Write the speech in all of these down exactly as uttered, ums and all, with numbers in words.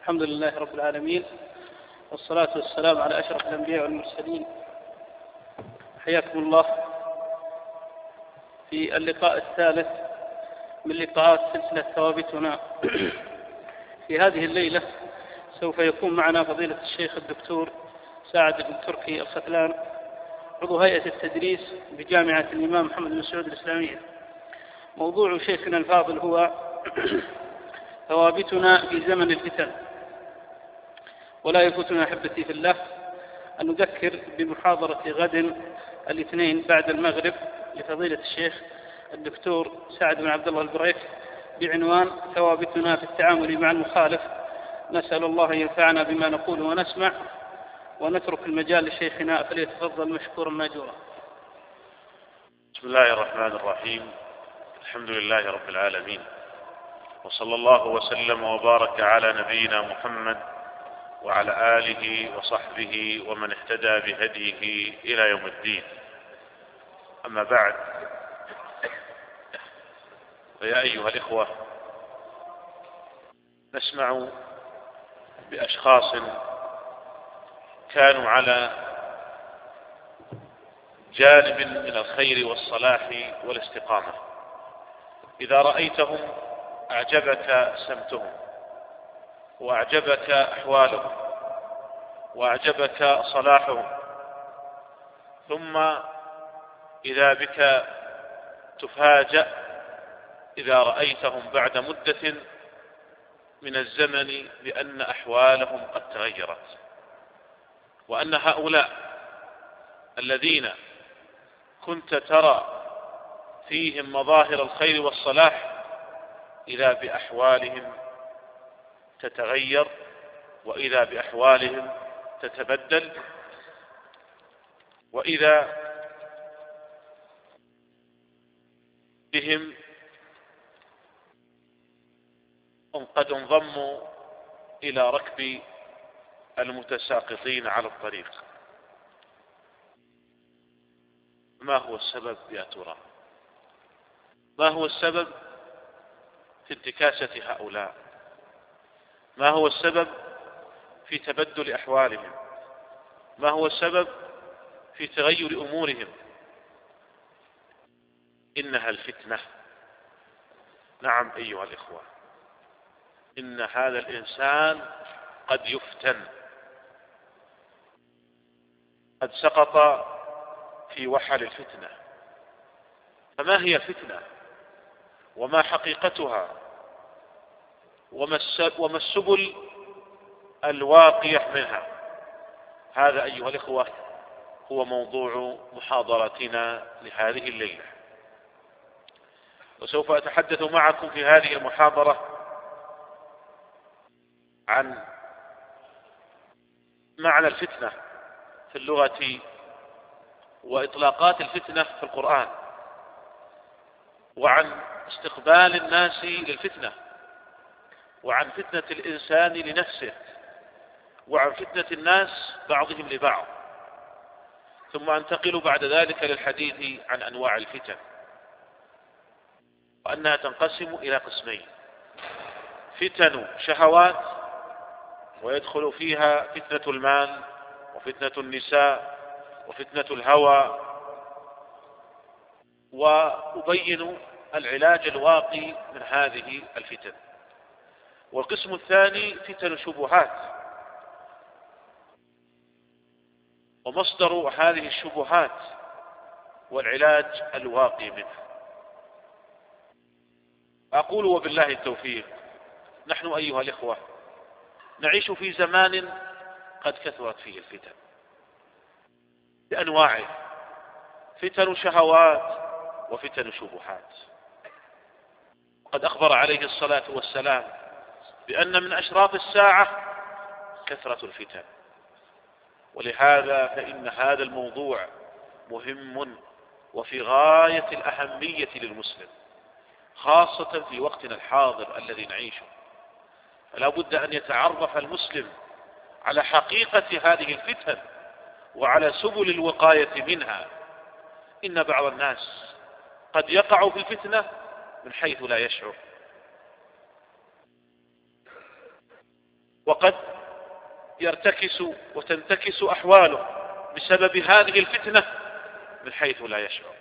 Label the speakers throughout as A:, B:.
A: الحمد لله رب العالمين، والصلاة والسلام على أشرف الأنبياء والمرسلين. حياكم الله في اللقاء الثالث من لقاءات سلسلة ثوابتنا. في هذه الليلة سوف يكون معنا فضيلة الشيخ الدكتور ساعد بن تركي الختلان، عضو هيئة التدريس بجامعة الإمام محمد بن سعود الإسلامية. موضوع شيخنا الفاضل هو ثوابتنا في زمن الفتن. ولا يفوتنا أحبتي في الله أن نذكر بمحاضرة غد الاثنين بعد المغرب لفضيلة الشيخ الدكتور سعد بن عبد الله البريك بعنوان ثوابتنا في التعامل مع المخالف. نسأل الله أن ينفعنا بما نقول ونسمع، ونترك المجال لشيخنا فليتفضل مشكورا ماجورا.
B: بسم الله الرحمن الرحيم. الحمد لله رب العالمين، وصلى الله وسلم وبارك على نبينا محمد وعلى آله وصحبه ومن اهتدى بهديه إلى يوم الدين. أما بعد، فيا أيها الإخوة، نسمع بأشخاص كانوا على جانب من الخير والصلاح والاستقامة. إذا رأيتهم أعجبك سمتهم، وأعجبك أحوالهم، وأعجبك صلاحهم، ثم إذا بك تفاجأ إذا رأيتهم بعد مدة من الزمن بأن أحوالهم قد تغيرت، وأن هؤلاء الذين كنت ترى فيهم مظاهر الخير والصلاح إذا بأحوالهم تتغير، وإذا بأحوالهم تتبدل، وإذا بهم قد انضموا إلى ركب المتساقطين على الطريق. ما هو السبب يا ترى؟ ما هو السبب في انتكاسة هؤلاء؟ ما هو السبب في تبدل أحوالهم؟ ما هو السبب في تغير أمورهم؟ إنها الفتنة. نعم أيها الإخوة، إن هذا الإنسان قد يفتن، قد سقط في وحل الفتنة. فما هي الفتنة؟ وما حقيقتها؟ وما السبل الواقية منها؟ هذا أيها الإخوة هو موضوع محاضرتنا لهذه الليلة، وسوف أتحدث معكم في هذه المحاضرة عن معنى الفتنة في اللغة، وإطلاقات الفتنة في القرآن، وعن استقبال الناس للفتنة، وعن فتنة الإنسان لنفسه، وعن فتنة الناس بعضهم لبعض. ثم أنتقل بعد ذلك للحديث عن أنواع الفتن، وأنها تنقسم إلى قسمين: فتن شهوات، ويدخل فيها فتنة المال، وفتنة النساء، وفتنة الهوى، وأبين العلاج الواقي من هذه الفتن. والقسم الثاني فتن شبهات، ومصدر هذه الشبهات والعلاج الواقي منها. أقول وبالله التوفيق، نحن أيها الإخوة نعيش في زمان قد كثرت فيه الفتن بأنواعه: فتن شهوات، وفتن شبهات. قد أخبر عليه الصلاة والسلام بأن من أشراط الساعة كثرة الفتن. ولهذا فإن هذا الموضوع مهم وفي غاية الأهمية للمسلم، خاصة في وقتنا الحاضر الذي نعيشه. فلا بد أن يتعرف المسلم على حقيقة هذه الفتن وعلى سبل الوقاية منها. إن بعض الناس قد يقع في الفتنة من حيث لا يشعر، وقد يرتكس وتنتكس أحواله بسبب هذه الفتنة من حيث لا يشعر.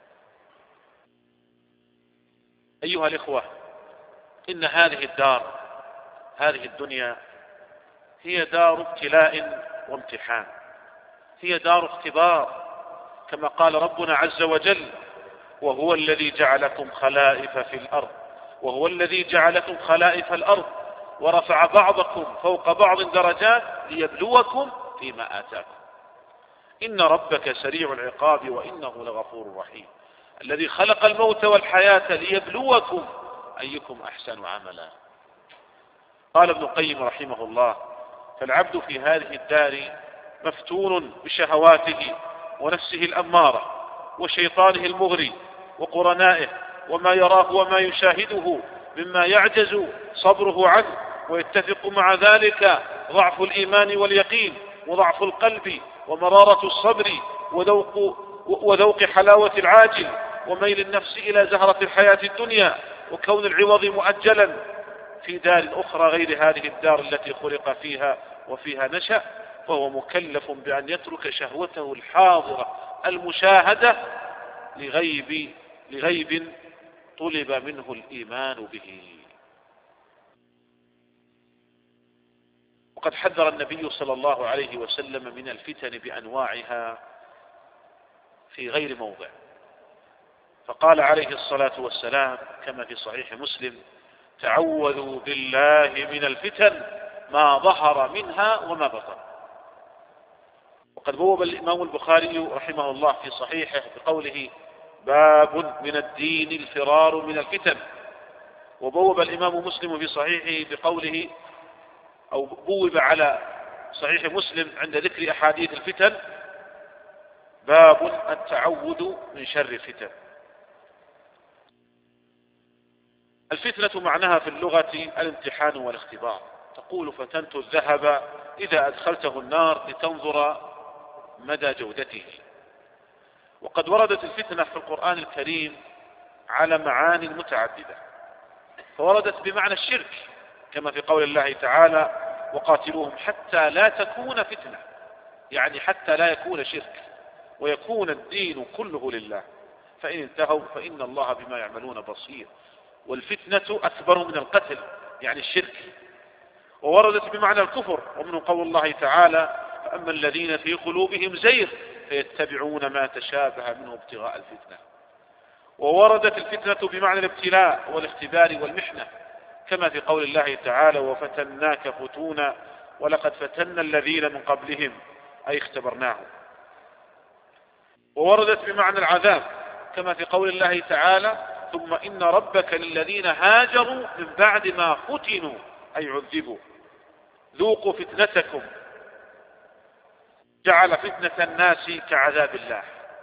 B: أيها الإخوة، إن هذه الدار، هذه الدنيا، هي دار ابتلاء وامتحان، هي دار اختبار، كما قال ربنا عز وجل: وهو الذي جعلكم خلائف في الأرض وهو الذي جعلكم خلائف الأرض ورفع بعضكم فوق بعض درجات ليبلوكم فيما آتاكم إن ربك سريع العقاب وإنه لغفور رحيم الذي خلق الموت والحياة ليبلوكم أيكم أحسن عملا. قال ابن القيم رحمه الله: فالعبد في هذه الدار مفتون بشهواته ونفسه الأمارة وشيطانه المغري وقرنائه وما يراه وما يشاهده مما يعجز صبره عنه، ويتفق مع ذلك ضعف الإيمان واليقين وضعف القلب ومرارة الصبر وذوق, وذوق حلاوة العاجل وميل النفس إلى زهرة الحياة الدنيا وكون العوض مؤجلا في دار أخرى غير هذه الدار التي خلق فيها وفيها نشأ، فهو مكلف بأن يترك شهوته الحاضرة المشاهدة لغيب, لغيب طلب منه الإيمان به. وقد حذر النبي صلى الله عليه وسلم من الفتن بأنواعها في غير موضع، فقال عليه الصلاة والسلام كما في صحيح مسلم: تعوذوا بالله من الفتن ما ظهر منها وما بطن. وقد بوب الإمام البخاري رحمه الله في صحيحه بقوله: باب من الدين الفرار من الفتن. وبوب الإمام مسلم في صحيحه بقوله، أو بوب على صحيح مسلم عند ذكر أحاديث الفتن: باب التعوذ من شر الفتن. الفتنة معناها في اللغة الامتحان والاختبار. تقول: فتنت الذهب إذا أدخلته النار لتنظر مدى جودته. وقد وردت الفتنة في القرآن الكريم على معاني متعددة، فوردت بمعنى الشرك كما في قول الله تعالى: وقاتلوهم حتى لا تكون فتنة، يعني حتى لا يكون شرك ويكون الدين كله لله، فإن انتهوا فإن الله بما يعملون بصير. والفتنة أكبر من القتل، يعني الشرك. ووردت بمعنى الكفر، ومنه قول الله تعالى: فأما الذين في قلوبهم زيغ فيتبعون ما تشابه منه ابتغاء الفتنة. ووردت الفتنة بمعنى الابتلاء والاختبار والمحنة كما في قول الله تعالى: وفتناك فتونا ولقد فتنا الذين من قبلهم أي اختبرناهم. ووردت بمعنى العذاب كما في قول الله تعالى: ثم إن ربك للذين هاجروا من بعد ما فتنوا أي عذبوا ذوقوا فتنتكم جعل فتنة الناس كعذاب الله.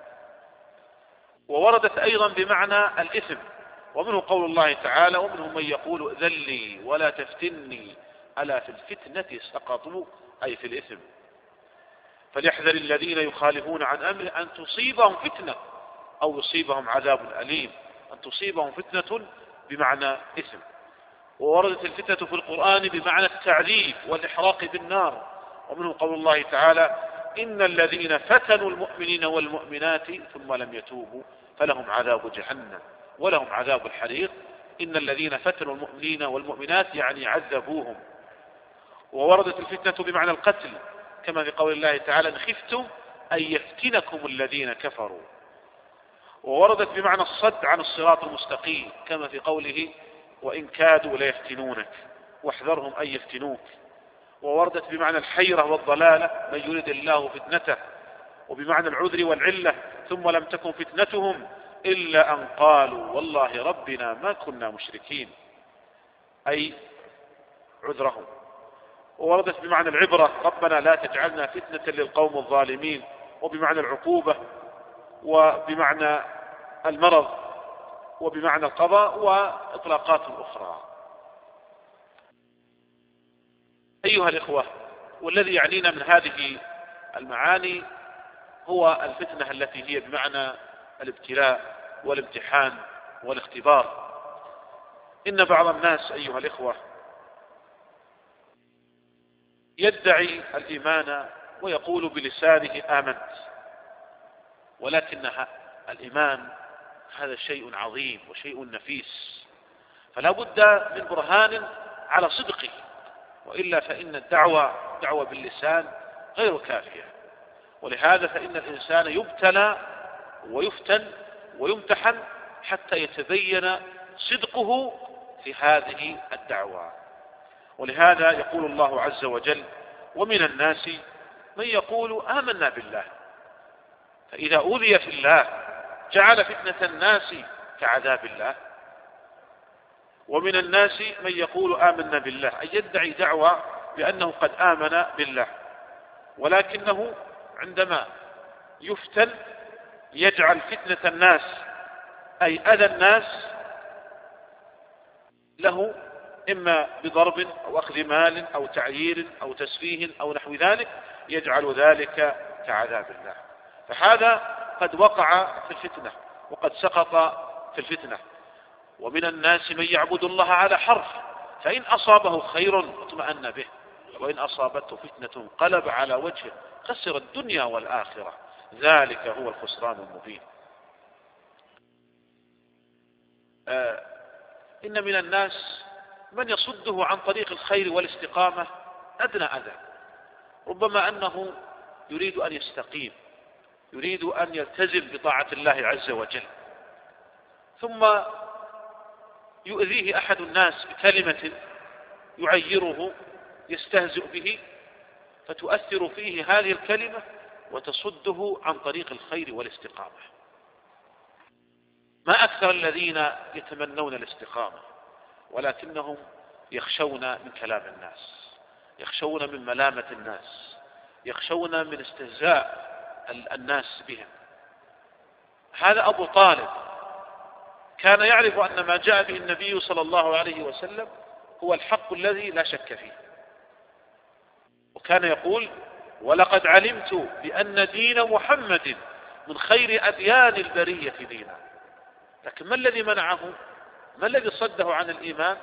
B: ووردت أيضا بمعنى الإثم، ومنه قول الله تعالى: ومنهم من يقول ائذن لي ولا تفتني ألا في الفتنة سقطوا أي في الإثم. فليحذر الذين يخالفون عن أمره أن تصيبهم فتنة أو يصيبهم عذاب أليم. أن تصيبهم فتنة بمعنى إثم. ووردت الفتنة في القرآن بمعنى التعذيب والإحراق بالنار، ومنه قول الله تعالى: إن الذين فتنوا المؤمنين والمؤمنات ثم لم يتوبوا فلهم عذاب جهنم ولهم عذاب الحريق. إن الذين فتنوا المؤمنين والمؤمنات يعني عذبوهم. ووردت الفتنة بمعنى القتل كما في قول الله تعالى: إن خفتم أن يفتنكم الذين كفروا. ووردت بمعنى الصد عن الصراط المستقيم كما في قوله: وإن كادوا ليفتنونك واحذرهم أن يفتنوك. ووردت بمعنى الحيرة والضلالة من يريد الله فتنته. وبمعنى العذر والعلة: ثم لم تكن فتنتهم إلا أن قالوا والله ربنا ما كنا مشركين أي عذرهم. ووردت بمعنى العبرة: ربنا لا تجعلنا فتنة للقوم الظالمين. وبمعنى العقوبة، وبمعنى المرض، وبمعنى القضاء، وإطلاقات أخرى. أيها الإخوة، والذي يعنينا من هذه المعاني هو الفتنة التي هي بمعنى الابتلاء والامتحان والاختبار. إن بعض الناس أيها الإخوة يدعي الإيمان ويقول بلسانه آمنت، ولكن الإيمان هذا شيء عظيم وشيء نفيس، فلا بد من برهان على صدقه، وإلا فإن الدعوة دعوة باللسان غير كافية. ولهذا فإن الإنسان يبتلى ويفتن ويمتحن حتى يتبين صدقه في هذه الدعوة. ولهذا يقول الله عز وجل: ومن الناس من يقول آمنا بالله، فإذا أوذي في الله جعل فتنة الناس كعذاب الله. ومن الناس من يقول آمنا بالله، أي يدعي دعوة بأنه قد آمن بالله، ولكنه عندما يفتن يجعل فتنة الناس أي أذى الناس له، إما بضرب أو أخذ مال أو تعيير أو تسفيه أو نحو ذلك، يجعل ذلك كعذاب الله. فهذا قد وقع في الفتنة وقد سقط في الفتنة. ومن الناس من يعبد الله على حرف، فإن أصابه خير اطمأن به، وإن أصابته فتنة انقلب على وجهه خسر الدنيا والآخرة، ذلك هو الخسران المبين. آه إن من الناس من يصده عن طريق الخير والاستقامة أدنى أذى، ربما أنه يريد أن يستقيم، يريد أن يلتزم بطاعة الله عز وجل، ثم يؤذيه أحد الناس بكلمة يعيره يستهزئ به، فتؤثر فيه هذه الكلمة وتصده عن طريق الخير والاستقامة. ما أكثر الذين يتمنون الاستقامة، ولكنهم يخشون من كلام الناس، يخشون من ملامة الناس، يخشون من استهزاء الناس بهم. هذا أبو طالب كان يعرف أن ما جاء به النبي صلى الله عليه وسلم هو الحق الذي لا شك فيه، وكان يقول: ولقد علمت بأن دين محمد من خير أديان البرية دينا. لكن ما الذي منعه؟ ما الذي صده عن الإيمان؟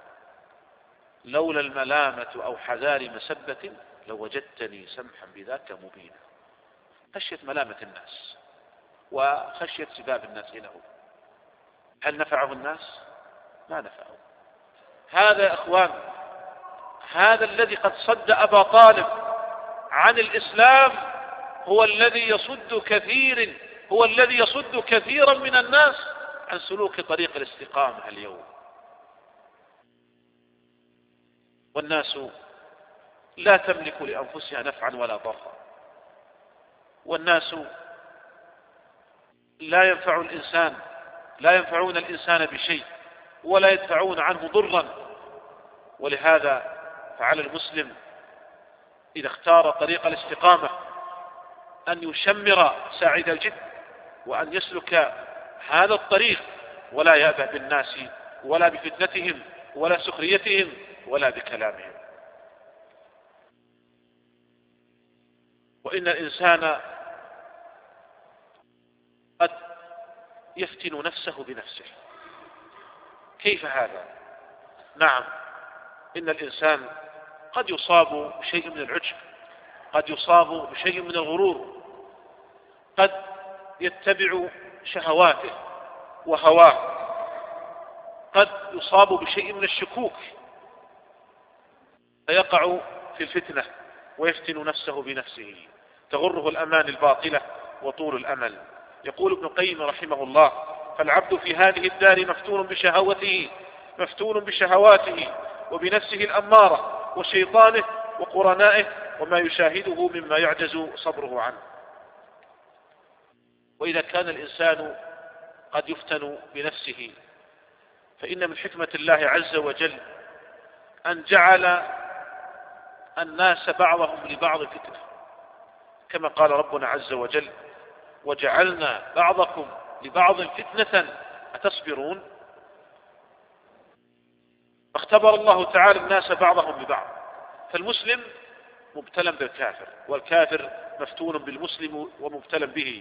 B: لولا الملامة أو حذار مسبة لوجدتني سمحا بذاك مبينا. خشية ملامة الناس وخشية سباب الناس له. هل نفعه الناس؟ ما نفعه. هذا يا أخوان، هذا الذي قد صد أبا طالب عن الإسلام هو الذي يصد كثير هو الذي يصد كثيرا من الناس عن سلوك طريق الاستقامة اليوم. والناس لا تملك لأنفسها نفعا ولا ضرا، والناس لا ينفع الإنسان لا ينفعون الإنسان بشيء ولا يدفعون عنه ضرا. ولهذا فعلى المسلم إذا اختار طريق الاستقامة أن يشمر ساعد الجد، وأن يسلك هذا الطريق ولا يأبه بالناس ولا بفتنتهم ولا سخريتهم ولا بكلامهم. وإن الإنسان قد يفتن نفسه بنفسه. كيف هذا؟ نعم، إن الإنسان قد يصاب بشيء من العجب، قد يصاب بشيء من الغرور، قد يتبع شهواته وهواه، قد يصاب بشيء من الشكوك فيقع في الفتنة ويفتن نفسه بنفسه، تغره الأمان الباطلة وطول الأمل. يقول ابن القيم رحمه الله: فالعبد في هذه الدار مفتون بشهوته مفتون بشهواته وبنفسه الأمارة وشيطانه وقرنائه وما يشاهده مما يعجز صبره عنه. وإذا كان الإنسان قد يفتن بنفسه، فإن من حكمة الله عز وجل أن جعل الناس بعضهم لبعض فتنة، كما قال ربنا عز وجل: وجعلنا بعضكم لبعض فتنة أتصبرون. اختبر الله تعالى الناس بعضهم ببعض، فالمسلم مبتلى بالكافر، والكافر مفتون بالمسلم ومبتلى به.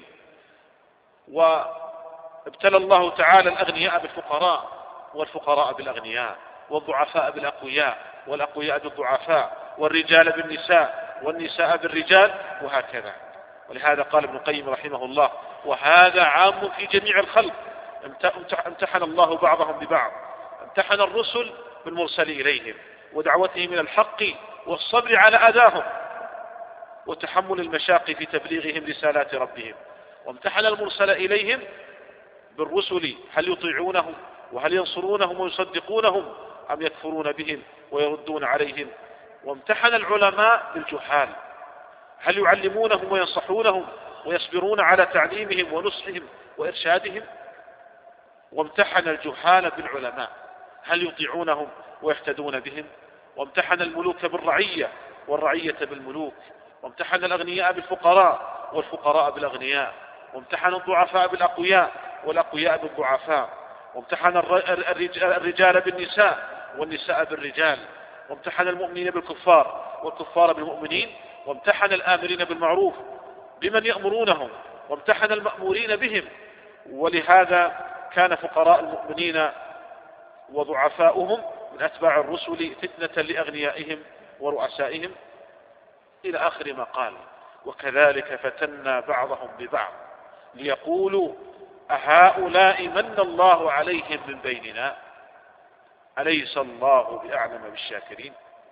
B: وابتلى الله تعالى الأغنياء بالفقراء والفقراء بالأغنياء والضعفاء بالأقوياء والأقوياء بالضعفاء والرجال بالنساء والنساء بالرجال، وهكذا. ولهذا قال ابن القيم رحمه الله: وهذا عام في جميع الخلق، امتحن الله بعضهم ببعض، امتحن الرسل بالمرسل إليهم ودعوتهم إلى الحق والصبر على أذاهم وتحمل المشاق في تبليغهم رسالات ربهم، وامتحن المرسل إليهم بالرسل هل يطيعونهم وهل ينصرونهم ويصدقونهم أم يكفرون بهم ويردون عليهم، وامتحن العلماء بالجهال هل يعلمونهم وينصحونهم ويصبرون على تعليمهم ونصحهم وإرشادهم، وامتحن الجهال بالعلماء هل يطيعونهم ويهتدون بهم، وامتحن الملوك بالرعية والرعية بالملوك، وامتحن الأغنياء بالفقراء والفقراء بالأغنياء، وامتحن الضعفاء بالأقوياء والأقوياء بالضعفاء، وامتحن الرجال بالنساء والنساء بالرجال، وامتحن المؤمنين بالكفار والكفار بالمؤمنين، وامتحن الآمرين بالمعروف بمن يأمرونهم، وامتحن المأمورين بهم. ولهذا كان فقراء المؤمنين وضعفاؤهم من أتباع الرسل فتنة لأغنيائهم ورؤسائهم، إلى آخر ما قال: وكذلك فتنا بعضهم ببعض ليقولوا أهؤلاء من الله عليهم من بيننا أليس الله بأعلم بالشاكرين.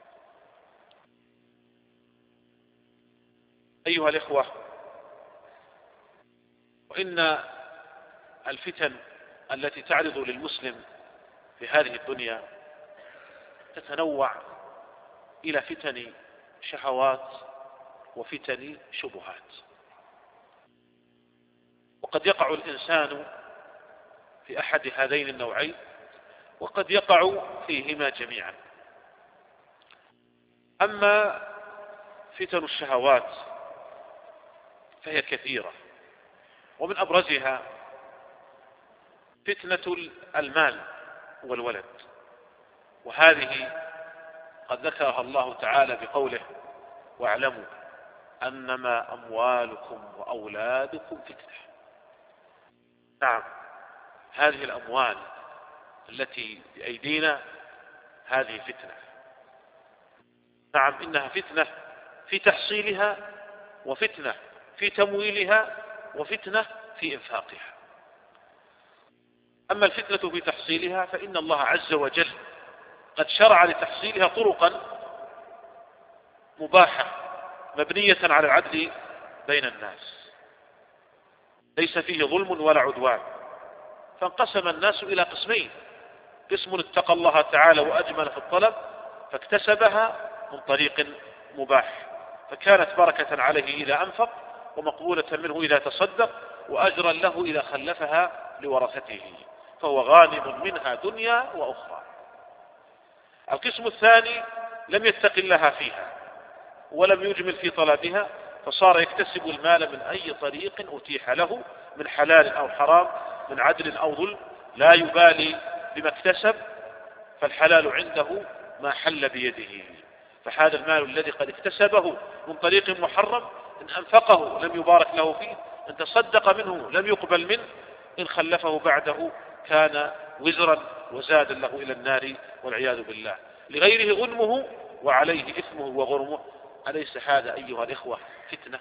B: أيها الإخوة، وإن الفتن التي تعرض للمسلم في هذه الدنيا تتنوع إلى فتن شهوات وفتن شبهات، وقد يقع الإنسان في أحد هذين النوعين وقد يقع فيهما جميعا. أما فتن الشهوات فهي كثيرة، ومن أبرزها فتنة المال والولد، وهذه قد ذكرها الله تعالى بقوله: واعلموا أنما أموالكم وأولادكم فتنة. نعم، هذه الأموال التي بأيدينا هذه فتنة. نعم، إنها فتنة في تحصيلها، وفتنة في تمويلها، وفتنة في إنفاقها. أما الفتنة في تحصيلها فإن الله عز وجل قد شرع لتحصيلها طرقا مباحة مبنية على العدل بين الناس، ليس فيه ظلم ولا عدوان، فانقسم الناس إلى قسمين: قسم اتقى الله تعالى وأجمل في الطلب فاكتسبها من طريق مباح، فكانت بركة عليه إذا أنفق، ومقبولة منه إذا تصدق، وأجرا له إذا خلفها لورثته، فهو غانم منها دنيا وأخرى. القسم الثاني لم يتق الله فيها ولم يجمل في طلبها، فصار يكتسب المال من أي طريق أتيح له من حلال أو حرام، من عدل أو ظلم، لا يبالي بما اكتسب، فالحلال عنده ما حل بيده. فهذا المال الذي قد اكتسبه من طريق محرم إن أنفقه لم يبارك له فيه، إن تصدق منه لم يقبل منه، إن خلفه بعده كان وزرا وزادا له إلى النار والعياذ بالله. لغيره غنمه وعليه إثمه وغرمه. أليس هذا أيها الإخوة فتنة؟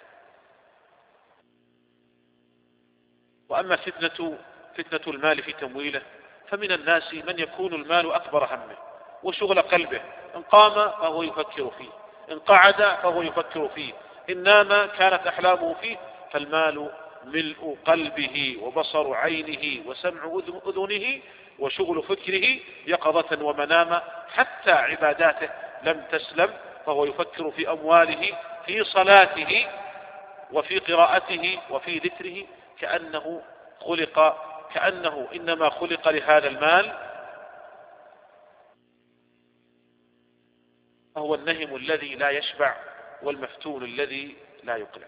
B: وأما فتنة فتنة المال في تمويله فمن الناس من يكون المال أكبر همه وشغل قلبه، إن قام فهو يفكر فيه، إن قعد فهو يفكر فيه، إن نام كانت أحلامه فيه، فالمال ملء قلبه وبصر عينه وسمع أذنه وشغل فكره يقظة ومناما، حتى عباداته لم تسلم، فهو يفكر في أمواله في صلاته وفي قراءته وفي ذكره، كأنه خلق كأنه إنما خلق لهذا المال. فهو النهم الذي لا يشبع والمفتون الذي لا يقلع.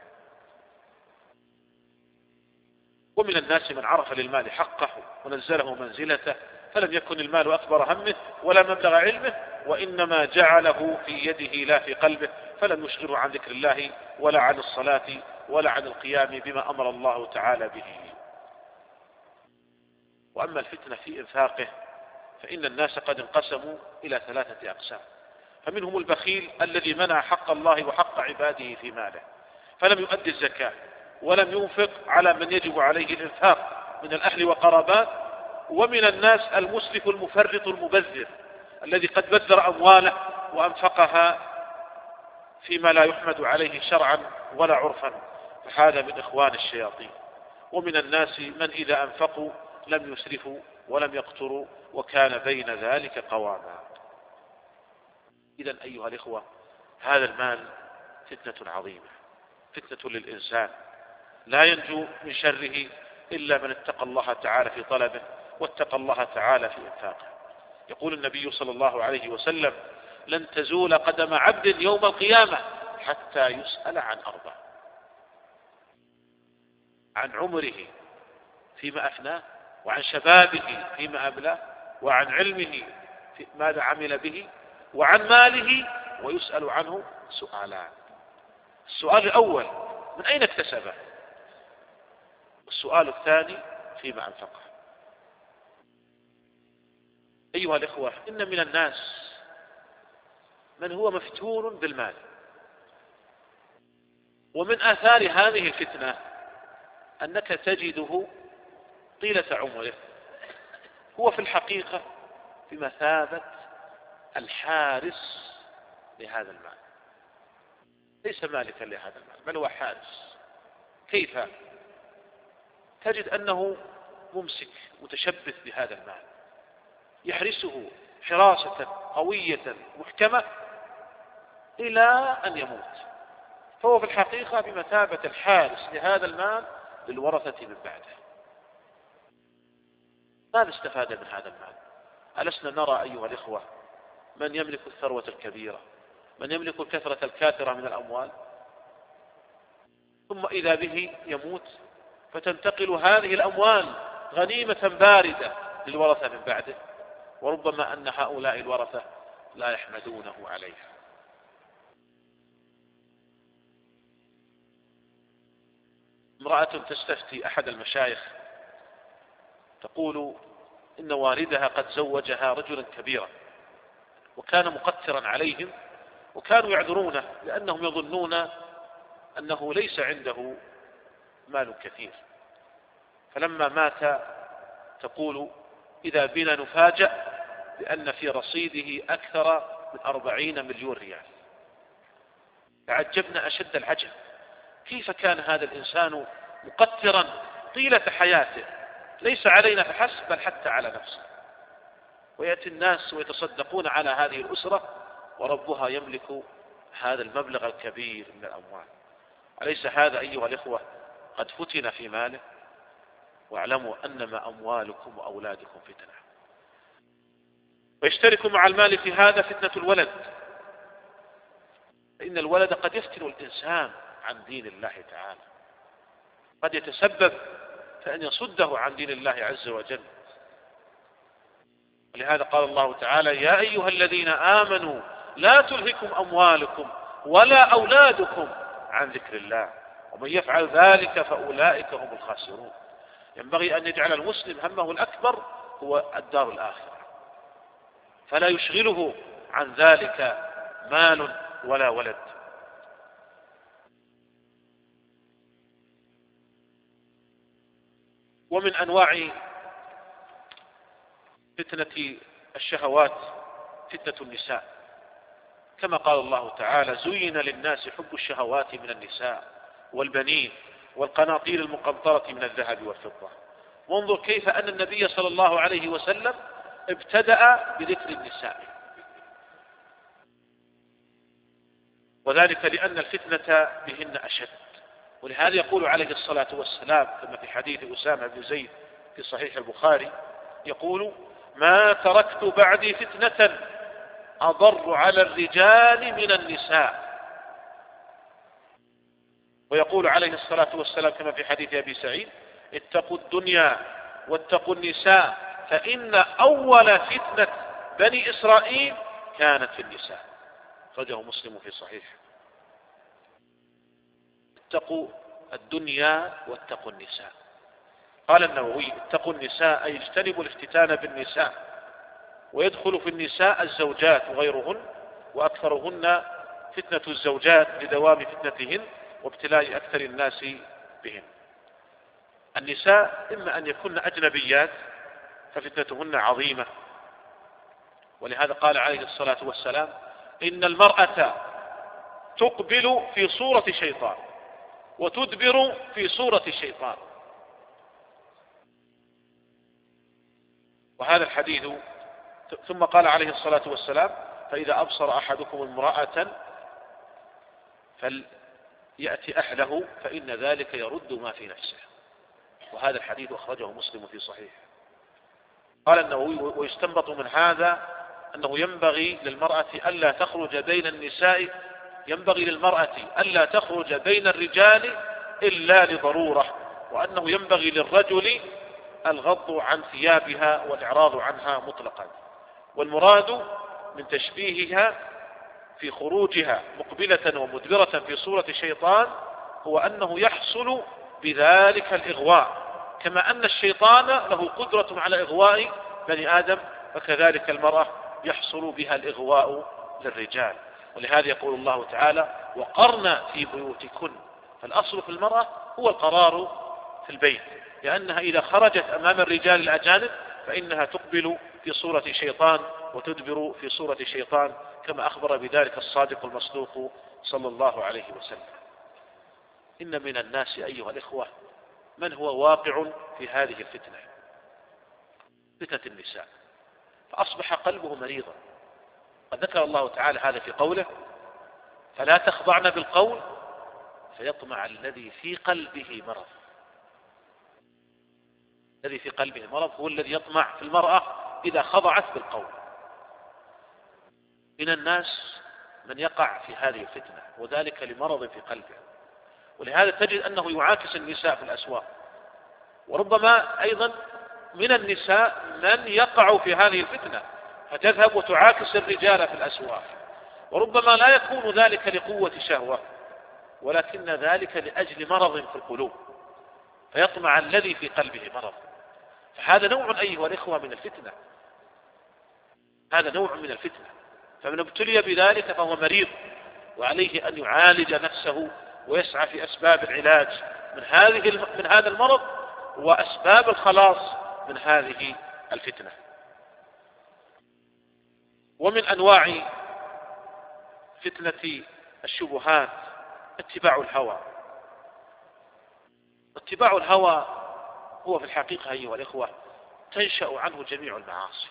B: ومن الناس من عرف للمال حقه ونزله منزلته، فلم يكن المال أكبر همه ولا مبلغ علمه، وإنما جعله في يده لا في قلبه، فلم يشغله عن ذكر الله ولا عن الصلاة ولا عن القيام بما أمر الله تعالى به. وأما الفتنة في إنفاقه فإن الناس قد انقسموا إلى ثلاثة أقسام. فمنهم البخيل الذي منع حق الله وحق عباده في ماله فلم يؤدي الزكاة ولم ينفق على من يجب عليه الإنفاق من الأهل وقرابات. ومن الناس المسرف المفرط المبذر الذي قد بذر أمواله وأنفقها فيما لا يحمد عليه شرعا ولا عرفا، فهذا من إخوان الشياطين. ومن الناس من إذا أنفقوا لم يسرفوا ولم يقتروا وكان بين ذلك قواما. إذن أيها الإخوة، هذا المال فتنة عظيمة، فتنة للإنسان لا ينجو من شره إلا من اتقى الله تعالى في طلبه واتقى الله تعالى في إنفاقه. يقول النبي صلى الله عليه وسلم: لن تزول قدم عبد يوم القيامة حتى يسأل عن أربع: عن عمره فيما أفناه، وعن شبابه فيما أبلاه، وعن علمه في ماذا عمل به، وعن ماله، ويسأل عنه سؤالان. السؤال الأول: من أين اكتسبه؟ والسؤال الثاني: فيما أنفقه. أيها الإخوة، إن من الناس من هو مفتون بالمال، ومن آثار هذه الفتنة أنك تجده طيلة عمره هو في الحقيقة بمثابة الحارس لهذا المال، ليس مالكا لهذا المال بل هو حارس. كيف؟ تجد أنه ممسك متشبث بهذا المال، يحرسه حراسة قوية محكمة إلى أن يموت، فهو في الحقيقة بمثابة الحارس لهذا المال للورثة من بعده. ماذا استفاد من هذا المال؟ ألسنا نرى أيها الإخوة من يملك الثروة الكبيرة، من يملك الكثرة الكاثرة من الأموال، ثم إذا به يموت فتنتقل هذه الأموال غنيمة باردة للورثة من بعده، وربما أن هؤلاء الورثة لا يحمدونه عليها. امرأة تستفتي أحد المشايخ تقول إن والدها قد زوجها رجلا كبيرا وكان مقترا عليهم، وكانوا يعذرونه لأنهم يظنون أنه ليس عنده مال كثير، فلما مات تقول إذا بنا نفاجأ بأن في رصيده أكثر من أربعين مليون ريال. تعجبنا أشد العجب، كيف كان هذا الإنسان مقترا طيلة حياته ليس علينا فحسب بل حتى على نفسه، ويأتي الناس ويتصدقون على هذه الأسرة وربها يملك هذا المبلغ الكبير من الأموال. أليس هذا أيها الإخوة قد فتن في ماله؟ واعلموا أنما أموالكم وأولادكم فتنة. ويشترك مع المال في هذا فتنة الولد، فإن الولد قد يفتن الإنسان عن دين الله تعالى، قد يتسبب فأن يصده عن دين الله عز وجل. ولهذا قال الله تعالى: يا أيها الذين آمنوا لا تلهكم أموالكم ولا أولادكم عن ذكر الله ومن يفعل ذلك فأولئك هم الخاسرون. ينبغي أن يجعل المسلم همه الأكبر هو الدار الآخرة، فلا يشغله عن ذلك مال ولا ولد. ومن أنواع فتنة الشهوات فتنة النساء، كما قال الله تعالى: زين للناس حب الشهوات من النساء والبنين والقناطير المقنطرة من الذهب والفضة. وانظر كيف أن النبي صلى الله عليه وسلم ابتدأ بذكر النساء، وذلك لأن الفتنة بهن أشد. ولهذا يقول عليه الصلاة والسلام كما في حديث أسامة بن زيد في صحيح البخاري، يقول: ما تركت بعدي فتنة أضر على الرجال من النساء. ويقول عليه الصلاة والسلام كما في حديث أبي سعيد: اتقوا الدنيا واتقوا النساء فإن أول فتنة بني إسرائيل كانت في النساء. أخرجه مسلم في صحيح. اتقوا الدنيا واتقوا النساء. قال النووي: اتقوا النساء أي اجتنبوا الافتتان بالنساء، ويدخل في النساء الزوجات وغيرهن، وأكثرهن فتنة الزوجات لدوام فتنتهن وابتلاء أكثر الناس بهن. النساء إما أن يكون أجنبيات ففتنتهن عظيمة، ولهذا قال عليه الصلاة والسلام إن المرأة تقبل في صورة شيطان وتدبر في صورة شيطان. وهذا الحديث ثم قال عليه الصلاة والسلام فإذا أبصر أحدكم امرأة فليأتي أهله فإن ذلك يرد ما في نفسه. وهذا الحديث أخرجه مسلم في صحيح. قال النووي ويستنبط من هذا أنه ينبغي للمرأة ألا تخرج بين النساء ينبغي للمرأة ألا تخرج بين الرجال إلا لضرورة، وأنه ينبغي للرجل الغض عن ثيابها والإعراض عنها مطلقا. والمراد من تشبيهها في خروجها مقبلة ومدبرة في صورة شيطان هو أنه يحصل بذلك الإغواء، كما أن الشيطان له قدرة على إغواء بني آدم، فكذلك المرأة يحصل بها الإغواء للرجال. ولهذا يقول الله تعالى وقرن في بيوتكن، فالأصل في المرأة هو القرار في البيت، لأنها إذا خرجت أمام الرجال الأجانب فإنها تقبل في صورة شيطان وتدبر في صورة شيطان، كما أخبر بذلك الصادق المصدوق صلى الله عليه وسلم. إن من الناس أيها الإخوة من هو واقع في هذه الفتنة، فتنة النساء، فأصبح قلبه مريضا. قد ذكر الله تعالى هذا في قوله فلا تخضعن بالقول فيطمع الذي في قلبه مرض. الذي في قلبه مرض هو الذي يطمع في المرأة إذا خضعت بالقول. من الناس من يقع في هذه الفتنة وذلك لمرض في قلبه، ولهذا تجد أنه يعاكس النساء في الأسواق. وربما أيضا من النساء من يقع في هذه الفتنة فتذهب وتعاكس الرجال في الأسواق، وربما لا يكون ذلك لقوة شهوة ولكن ذلك لأجل مرض في القلوب، فيطمع الذي في قلبه مرض. فهذا نوع أيها الإخوة من الفتنة، هذا نوع من الفتنة. فمن ابتلي بذلك فهو مريض، وعليه أن يعالج نفسه ويسعى في أسباب العلاج من هذه من هذا المرض وأسباب الخلاص من هذه الفتنة. ومن أنواع فتنة الشبهات اتباع الهوى. اتباع الهوى هو في الحقيقة أيها الإخوة تنشأ عنه جميع المعاصي،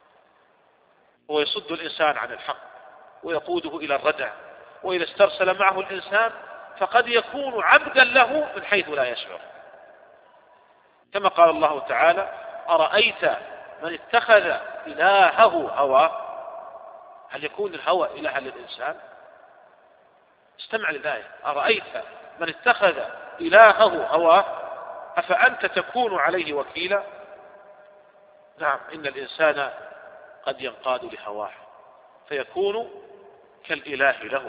B: ويصد الإنسان عن الحق ويقوده إلى الردع، وإذا استرسل معه الإنسان فقد يكون عبدا له من حيث لا يشعر، كما قال الله تعالى أرأيت من اتخذ إلهه هواه. هل يكون الهوى إله للإنسان؟ استمع للآية أرأيت من اتخذ إلهه هواه أفأنت تكون عليه وكيلا. نعم، إن الإنسان قد ينقاد لهواه فيكون كالإله له.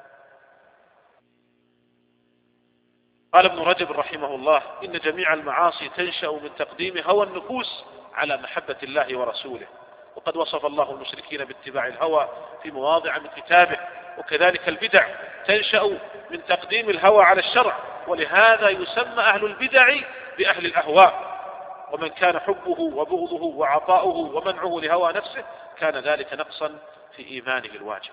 B: قال ابن رجب رحمه الله إن جميع المعاصي تنشأ من تقديم هوى النفوس على محبة الله ورسوله، وقد وصف الله المشركين باتباع الهوى في مواضع من كتابه. وكذلك البدع تنشأ من تقديم الهوى على الشرع، ولهذا يسمى أهل البدع بأهل الأهواء. ومن كان حبه وبغضه وعطاؤه ومنعه لهوى نفسه كان ذلك نقصا في إيمانه الواجب.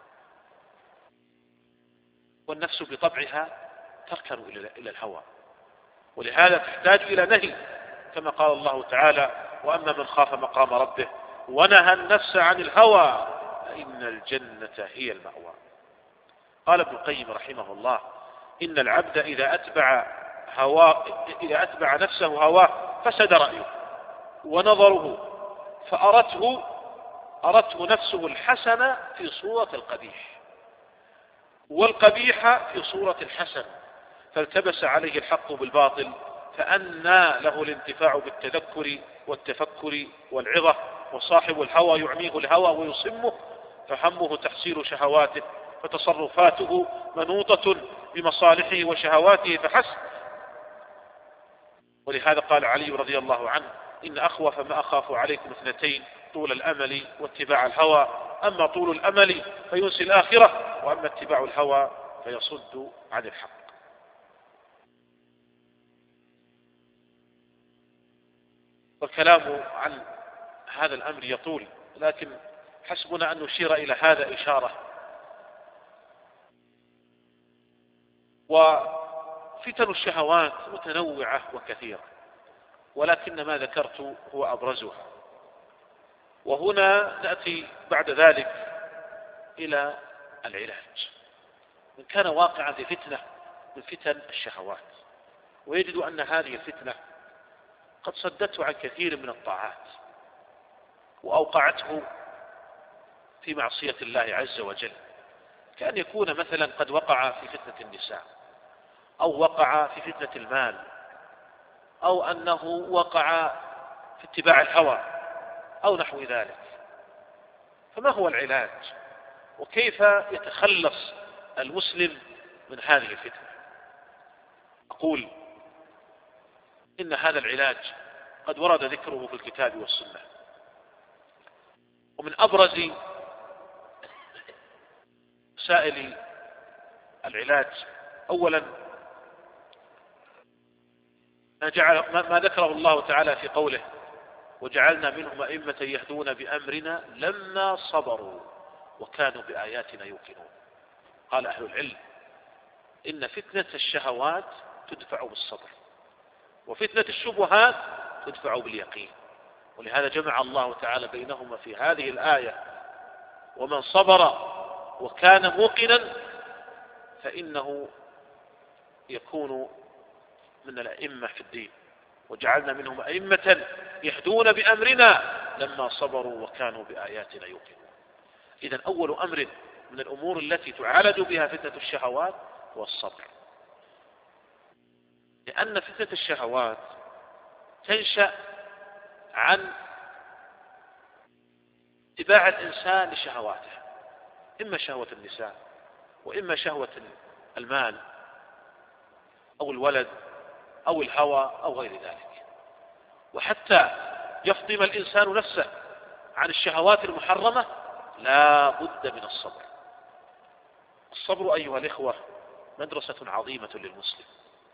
B: والنفس بطبعها تركن إلى الهوى، ولهذا تحتاج إلى نهي، كما قال الله تعالى وأما من خاف مقام ربه ونهى النفس عن الهوى فإن الجنة هي المأوى. قال ابن القيم رحمه الله إن العبد إذا أتبع, هوا إذا أتبع نفسه هواه فسد رأيه ونظره فأرته أرته نفسه الحسن في صورة القبيح والقبيح في صورة الحسن، فالتبس عليه الحق بالباطل فأنى له الانتفاع بالتذكر والتفكر والعظة. وصاحب الهوى يعميه الهوى ويصمه فهمه تحصيل شهواته، فتصرفاته منوطة بمصالحه وشهواته فحسب. ولهذا قال علي رضي الله عنه إن أخوف ما أخاف عليكم اثنتين طول الأمل واتباع الهوى، أما طول الأمل فينسي الآخرة، وأما اتباع الهوى فيصد عن الحق. والكلام عن هذا الأمر يطول، لكن حسبنا أن نشير إلى هذا إشارة. وفتن الشهوات متنوعة وكثيرة، ولكن ما ذكرت هو أبرزها. وهنا نأتي بعد ذلك إلى العلاج. من كان واقعا في فتنة من فتن الشهوات ويجد أن هذه الفتنة قد صدته عن كثير من الطاعات وأوقعته في معصية الله عز وجل، كأن يكون مثلا قد وقع في فتنة النساء، أو وقع في فتنة المال، أو أنه وقع في اتباع الهوى أو نحو ذلك. فما هو العلاج؟ وكيف يتخلص المسلم من هذه الفتنة؟ أقول إن هذا العلاج قد ورد ذكره في الكتاب والسنة. ومن أبرز وسائل العلاج أولا ما, جعل ما ذكره الله تعالى في قوله: وجعلنا منهم أئمة يهدون بأمرنا لما صبروا وكانوا بآياتنا يوقنون. قال أهل العلم إن فتنة الشهوات تدفع بالصبر، وفتنة الشبهات تدفع باليقين. ولهذا جمع الله تعالى بينهما في هذه الآية: ومن صبر وكان موقنا فإنه يكون من الأئمة في الدين. وجعلنا منهم أئمة يهدون بأمرنا لما صبروا وكانوا بآياتنا يوقنون. إذن أول أمر من الأمور التي تعالج بها فتنة الشهوات هو الصبر، لأن فتنة الشهوات تنشأ عن اتباع الإنسان لشهواته، إما شهوة النساء، وإما شهوة المال أو الولد أو الهوى أو غير ذلك. وحتى يفطم الإنسان نفسه عن الشهوات المحرمة لا بد من الصبر. الصبر أيها الإخوة مدرسة عظيمة للمسلم.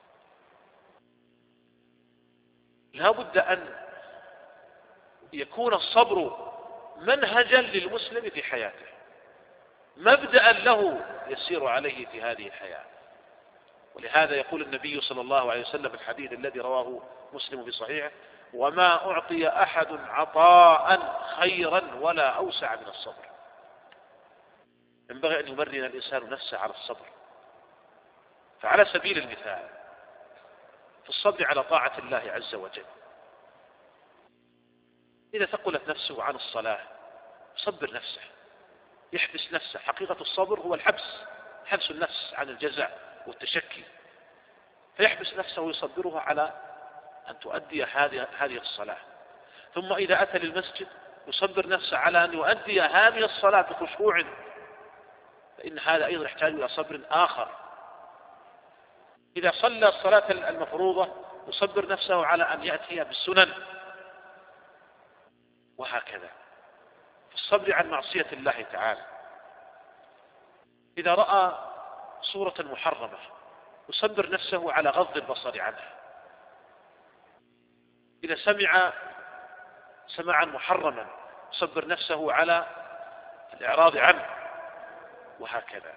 B: لا بد أن يكون الصبر منهجا للمسلم في حياته، مبدأ له يسير عليه في هذه الحياة. ولهذا يقول النبي صلى الله عليه وسلم في الحديث الذي رواه مسلم في صحيحه: وما أعطي أحد عطاء خيرا ولا أوسع من الصبر. ينبغي أن يمرن الإنسان نفسه على الصبر. فعلى سبيل المثال في الصبر على طاعة الله عز وجل، إذا ثقلت نفسه عن الصلاة يصبر نفسه، يحبس نفسه. حقيقة الصبر هو الحبس، حبس النفس عن الجزع والتشكي، فيحبس نفسه ويصبرها على أن تؤدي هذه هذه الصلاة. ثم إذا أتى للمسجد يصبر نفسه على أن يؤدي هذه الصلاة بخشوع، فإن هذا أيضا يحتاج إلى صبر آخر. إذا صلى الصلاة المفروضة يصبر نفسه على أن يأتي بالسنن، وهكذا في الصبر عن معصية الله تعالى. إذا رأى صورة محرمة يصبر نفسه على غض البصر عنها. إذا سمع سماعا محرما يصبر نفسه على الإعراض عنه، وهكذا.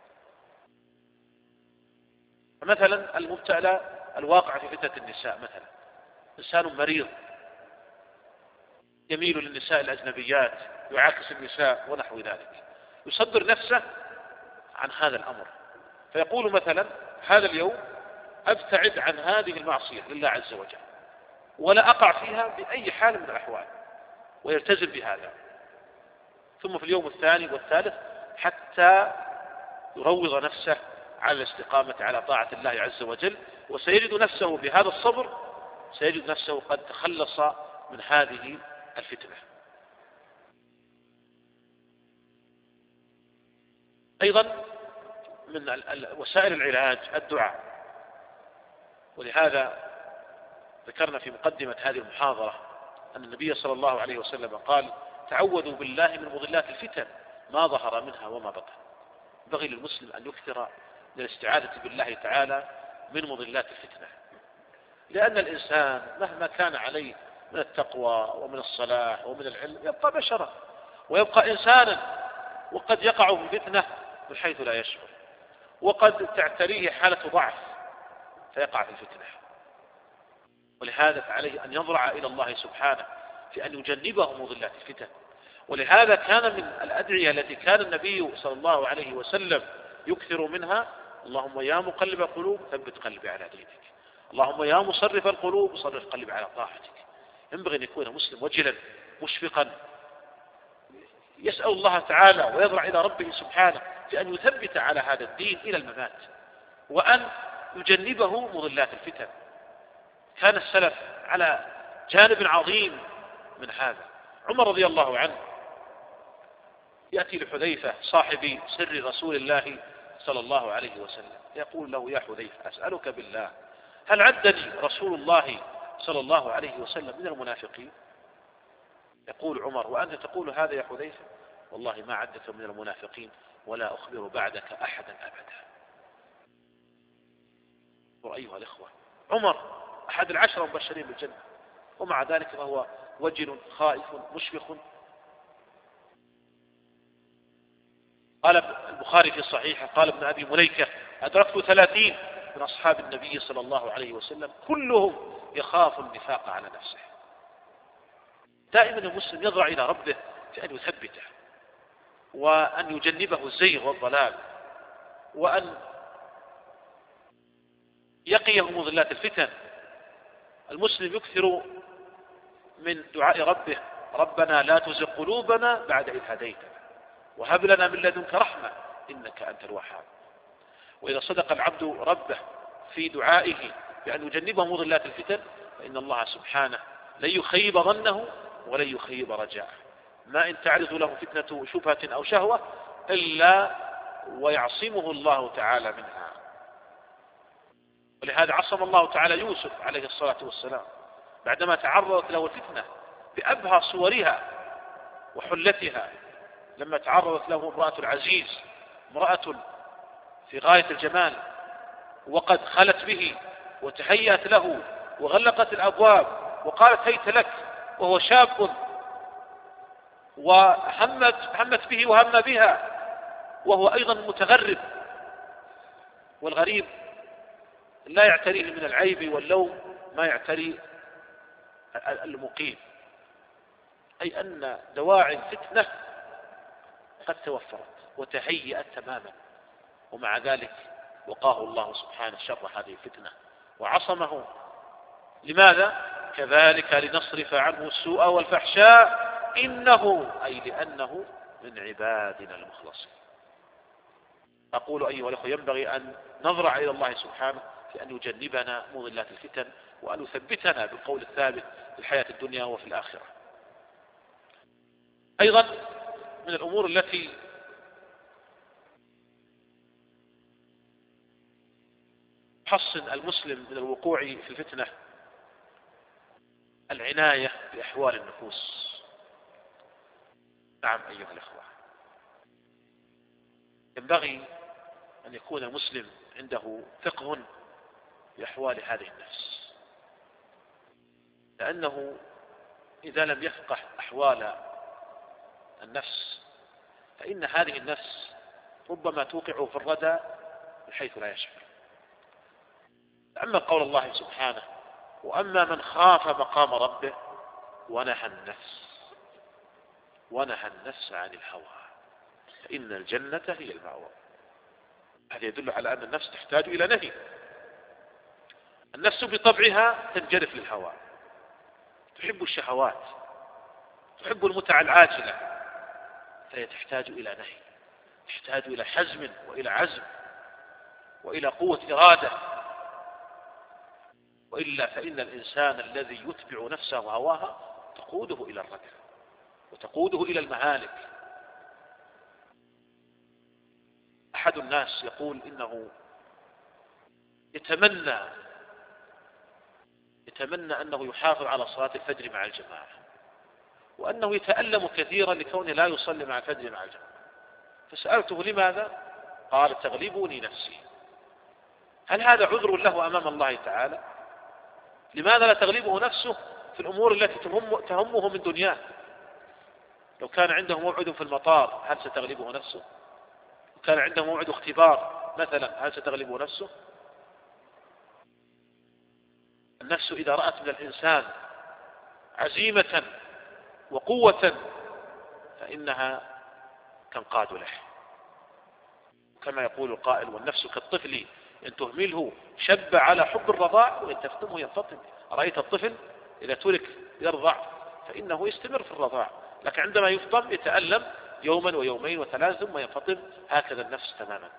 B: مثلا المبتلى الواقع في فتنة النساء، مثلا إنسان مريض يميل للنساء الأجنبيات، يعاكس النساء ونحو ذلك، يصبر نفسه عن هذا الأمر، فيقول مثلا: هذا اليوم أبتعد عن هذه المعصية لله عز وجل ولا أقع فيها بأي حال من الأحوال، ويلتزم بهذا. ثم في اليوم الثاني والثالث حتى يروض نفسه على الاستقامة على طاعة الله عز وجل، وسيجد نفسه بهذا الصبر سيجد نفسه قد تخلص من هذه الفتنة. أيضا من وسائل العلاج الدعاء. ولهذا ذكرنا في مقدمة هذه المحاضرة أن النبي صلى الله عليه وسلم قال: تعوذوا بالله من مضلات الفتن ما ظهر منها وما بطن. ينبغي للمسلم أن يكثر من الاستعاذة بالله تعالى من مضلات الفتنة، لأن الإنسان مهما كان عليه من التقوى ومن الصلاح ومن العلم يبقى بشرا ويبقى إنسانا، وقد يقع في فتنة من حيث لا يشعر، وقد تعتريه حالة ضعف فيقع في الفتنة. ولهذا فعليه أن يضرع إلى الله سبحانه في أن يجنبه مضلات الفتن. ولهذا كان من الأدعية التي كان النبي صلى الله عليه وسلم يكثر منها: اللهم يا مقلب القلوب ثبت قلبي على دينك، اللهم يا مصرف القلوب صرف قلبي على طاعتك. ينبغي أن يكون مسلم وجلا مشفقا يسأل الله تعالى ويضرع إلى ربه سبحانه في أن يثبت على هذا الدين إلى الممات، وأن يجنبه مضلات الفتن. كان السلف على جانب عظيم من هذا. عمر رضي الله عنه يأتي لحذيفة صاحب سر رسول الله صلى الله عليه وسلم يقول له: يا حذيفة أسألك بالله هل عدني رسول الله صلى الله عليه وسلم من المنافقين؟ يقول عمر: وأنت تقول هذا يا حذيفة؟ والله ما عدت من المنافقين ولا أخبر بعدك أحدا أبدا. أيها الإخوة، عمر أحد العشرة المبشرين بالجنة، ومع ذلك فهو وجل خائف مشفق. قال البخاري في الصحيح: قال ابن أبي مليكة: أدركت ثلاثين من أصحاب النبي صلى الله عليه وسلم كلهم يخاف النفاق على نفسه. دائما المسلم يضرع إلى ربه في أن يثبته وأن يجنبه الزيغ والضلال، وأن يقيه مضلات الفتن. المسلم يكثر من دعاء ربه: ربنا لا تزغ قلوبنا بعد إذ هديتنا وهب لنا من لدنك رحمة إنك أنت الوهاب. وإذا صدق العبد ربه في دعائه بأن يجنبه مضلات الفتن فإن الله سبحانه لن يخيب ظنه ولن يخيب رجاءه. ما إن تعرض له فتنة شبهة أو شهوة إلا ويعصمه الله تعالى منها. ولهذا عصم الله تعالى يوسف عليه الصلاة والسلام بعدما تعرضت له الفتنة بأبهى صورها وحلتها، لما تعرضت له امرأة العزيز، امرأة في غاية الجمال، وقد خلت به وتهيأت له وغلقت الأبواب وقالت هيت لك، وهو شاب وهمت همت به وهم بها وهو أيضا متغرب، والغريب لا يعتريه من العيب واللوم ما يعتري المقيم، أي أن دواعي الفتنة قد توفرت وتهيأت تماما، ومع ذلك وقاه الله سبحانه شر هذه الفتنة وعصمه. لماذا؟ كذلك لنصرف عنه السوء والفحشاء إنه أي لأنه من عبادنا المخلصين. أقول أيها الأخوة ينبغي أن نضرع إلى الله سبحانه في أن يجنبنا مضلات الفتن وأن يثبتنا بالقول الثابت في الحياة الدنيا وفي الآخرة. أيضا من الأمور التي تحصن المسلم من الوقوع في الفتنة العناية بأحوال النفوس. نعم أيها الأخوة، ينبغي أن يكون المسلم عنده فقه بأحوال هذه النفس، لأنه إذا لم يفقه أحوال النفس فإن هذه النفس ربما توقع في الردى بحيث لا يشعر. أما قول الله سبحانه: وأما من خاف مقام ربه ونهى النفس ونهى النفس عن الهوى فإن الجنة هي المأوى. هذا يدل على أن النفس تحتاج إلى نهي. النفس بطبعها تنجرف للهوى، تحب الشهوات، تحب المتع العاجلة، فهي تحتاج إلى نهي، تحتاج إلى حزم وإلى عزم وإلى قوة إرادة، وإلا فإن الإنسان الذي يتبع نفسه هواها تقوده إلى الردى وتقوده إلى المهالك. أحد الناس يقول إنه يتمنى يتمنى أنه يحافظ على صلاة الفجر مع الجماعة، وأنه يتألم كثيرا لكونه لا يصلي مع الفجر مع الجماعة. فسألته لماذا؟ قال تغلبني نفسي. هل هذا عذر له أمام الله تعالى؟ لماذا لا تغلبه نفسه في الأمور التي تهم تهمه من دنياه؟ لو كان عنده موعد في المطار هل ستغلبه نفسه؟ لو كان عنده موعد اختبار مثلا هل ستغلبه نفسه؟ النفس إذا رأت من الإنسان عزيمة وقوة فإنها تنقاد له، كما يقول القائل والنفس كالطفل إن تهمله شب على حب الرضاع وإن تفطمه ينفطم. رأيت الطفل إذا ترك يرضع فإنه يستمر في الرضاع، لكن عندما يفطم يتألم يوما ويومين وثلاث ثم ينفطم. هكذا النفس تماما.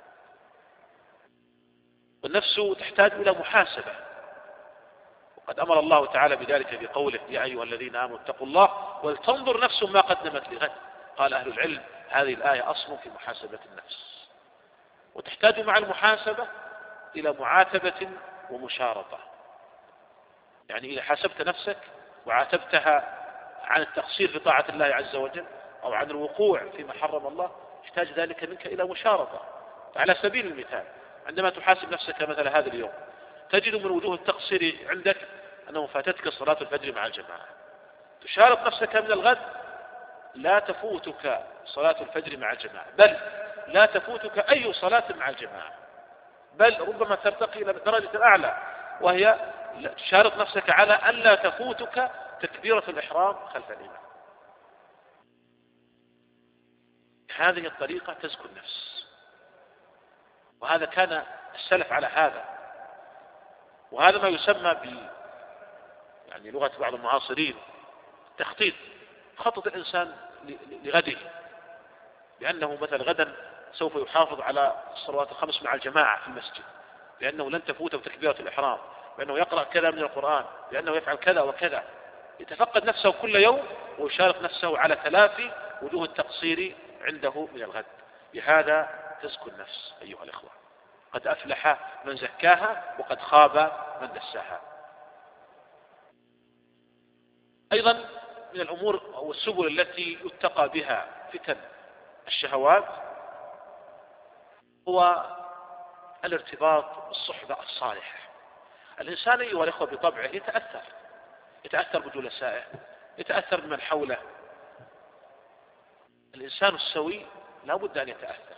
B: والنفس تحتاج إلى محاسبة، وقد أمر الله تعالى بذلك بقوله يا أيها الذين آمنوا اتقوا الله ولتنظر نفس ما قدمت لغد. قال أهل العلم هذه الآية أصل في محاسبة النفس، وتحتاج مع المحاسبة إلى معاتبة ومشارطة. يعني إذا حاسبت نفسك وعاتبتها عن التقصير في طاعة الله عز وجل أو عن الوقوع فيما حرم الله يحتاج ذلك منك إلى مشارطة. على سبيل المثال عندما تحاسب نفسك مثل هذا اليوم تجد من وجوه التقصير عندك أنه فاتتك صلاة الفجر مع الجماعة، تشارط نفسك من الغد لا تفوتك صلاة الفجر مع الجماعة، بل لا تفوتك أي صلاة مع الجماعة، بل ربما ترتقي إلى درجة الأعلى وهي تشارط نفسك على أن لا تفوتك تكبيرة الإحرام خلف الإمام. هذه الطريقة تزكو النفس، وهذا كان السلف على هذا، وهذا ما يسمى ب يعني لغة بعض المعاصرين تخطيط. خطط الإنسان لغده، لأنه مثلا غدا سوف يحافظ على الصلوات الخمس مع الجماعة في المسجد، لأنه لن تفوته تكبيرة الإحرام، لأنه يقرأ كذا من القرآن، لأنه يفعل كذا وكذا. يتفقد نفسه كل يوم ويشارك نفسه على تلافي وجوه التقصير عنده من الغد. بهذا تزكو النفس أيها الإخوة. قد أفلح من زكاها وقد خاب من دساها. أيضا من الأمور والسبل التي يتقى بها فتن الشهوات هو الارتباط بالصحبة الصالحة. الإنسان أيها الإخوة بطبعه يتأثر يتأثر بجلسائه، يتأثر بمن حوله. الإنسان السوي لا بد أن يتأثر،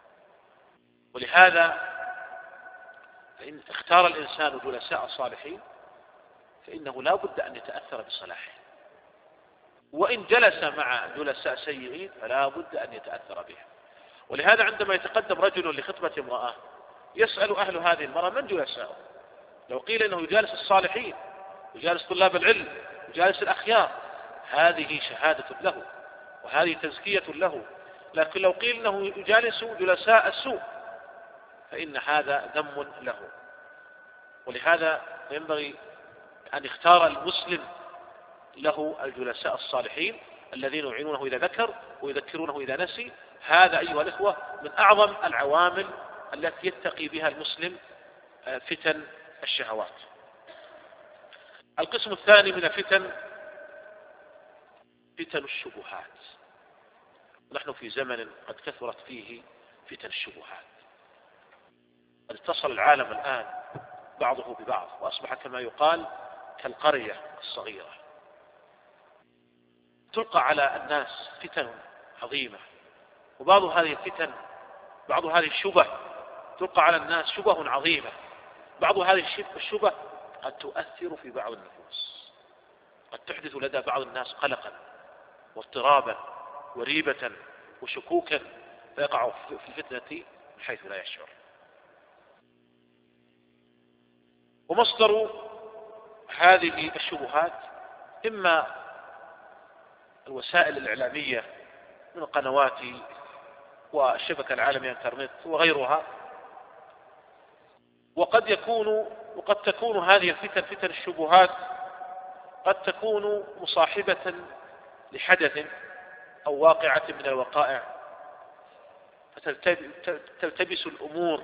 B: ولهذا فإن اختار الإنسان جلساء صالحين فإنه لا بد أن يتأثر بصلاحه، وإن جلس مع جلساء سيئين فلا بد أن يتأثر بهم. ولهذا عندما يتقدم رجل لخطبة امرأة يسأل أهل هذه المرأة من جلساءه. لو قيل إنه يجالس الصالحين، يجالس طلاب العلم، يجالس الأخيار، هذه شهادة له وهذه تزكية له. لكن لو قيل إنه يجالس جلساء السوء فإن هذا ذم له. ولهذا ينبغي أن يختار المسلم له الجلساء الصالحين الذين يعينونه إذا ذكر ويذكرونه إذا نسي. هذا أيها الإخوة من أعظم العوامل التي يتقي بها المسلم فتن الشهوات. القسم الثاني من الفتن فتن الشبهات. نحن في زمن قد كثرت فيه فتن الشبهات، قد اتصل العالم الآن بعضه ببعض وأصبح كما يقال كالقرية الصغيرة. تلقى على الناس فتن عظيمة، وبعض هذه الفتن بعض هذه الشبه تلقى على الناس شبه عظيمة. بعض هذه الشبه قد تؤثر في بعض النفوس، قد تحدث لدى بعض الناس قلقا واضطرابا وريبة وشكوكا، فيقع في الفتنة من حيث لا يشعر. ومصدر هذه الشبهات إما الوسائل الإعلامية من القنوات والشبكة العالمية الانترنت وغيرها، وقد يكون وقد تكون هذه الفتن فتن الشبهات قد تكون مصاحبة لحدث أو واقعة من الوقائع فتلتبس الأمور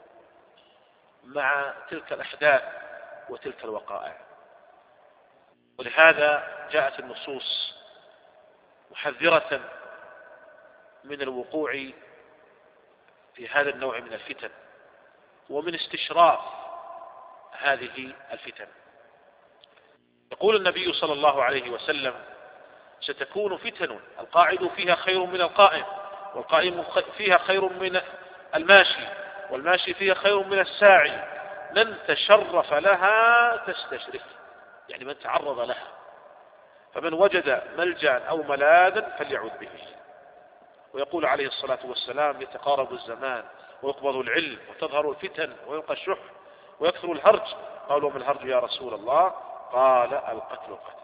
B: مع تلك الأحداث وتلك الوقائع. ولهذا جاءت النصوص محذرة من الوقوع في هذا النوع من الفتن ومن استشراف هذه الفتن. يقول النبي صلى الله عليه وسلم: ستكون فتن القاعد فيها خير من القائم، والقائم فيها خير من الماشي، والماشي فيها خير من الساعي، من تشرف لها تستشرف، يعني من تعرض لها، فمن وجد ملجأ أو ملاذا فليعوذ به. ويقول عليه الصلاة والسلام: يتقارب الزمان ويقبض العلم وتظهر الفتن ويلقى الشح ويكثر الهرج. قالوا: ما الهرج يا رسول الله؟ قال: القتل القتل.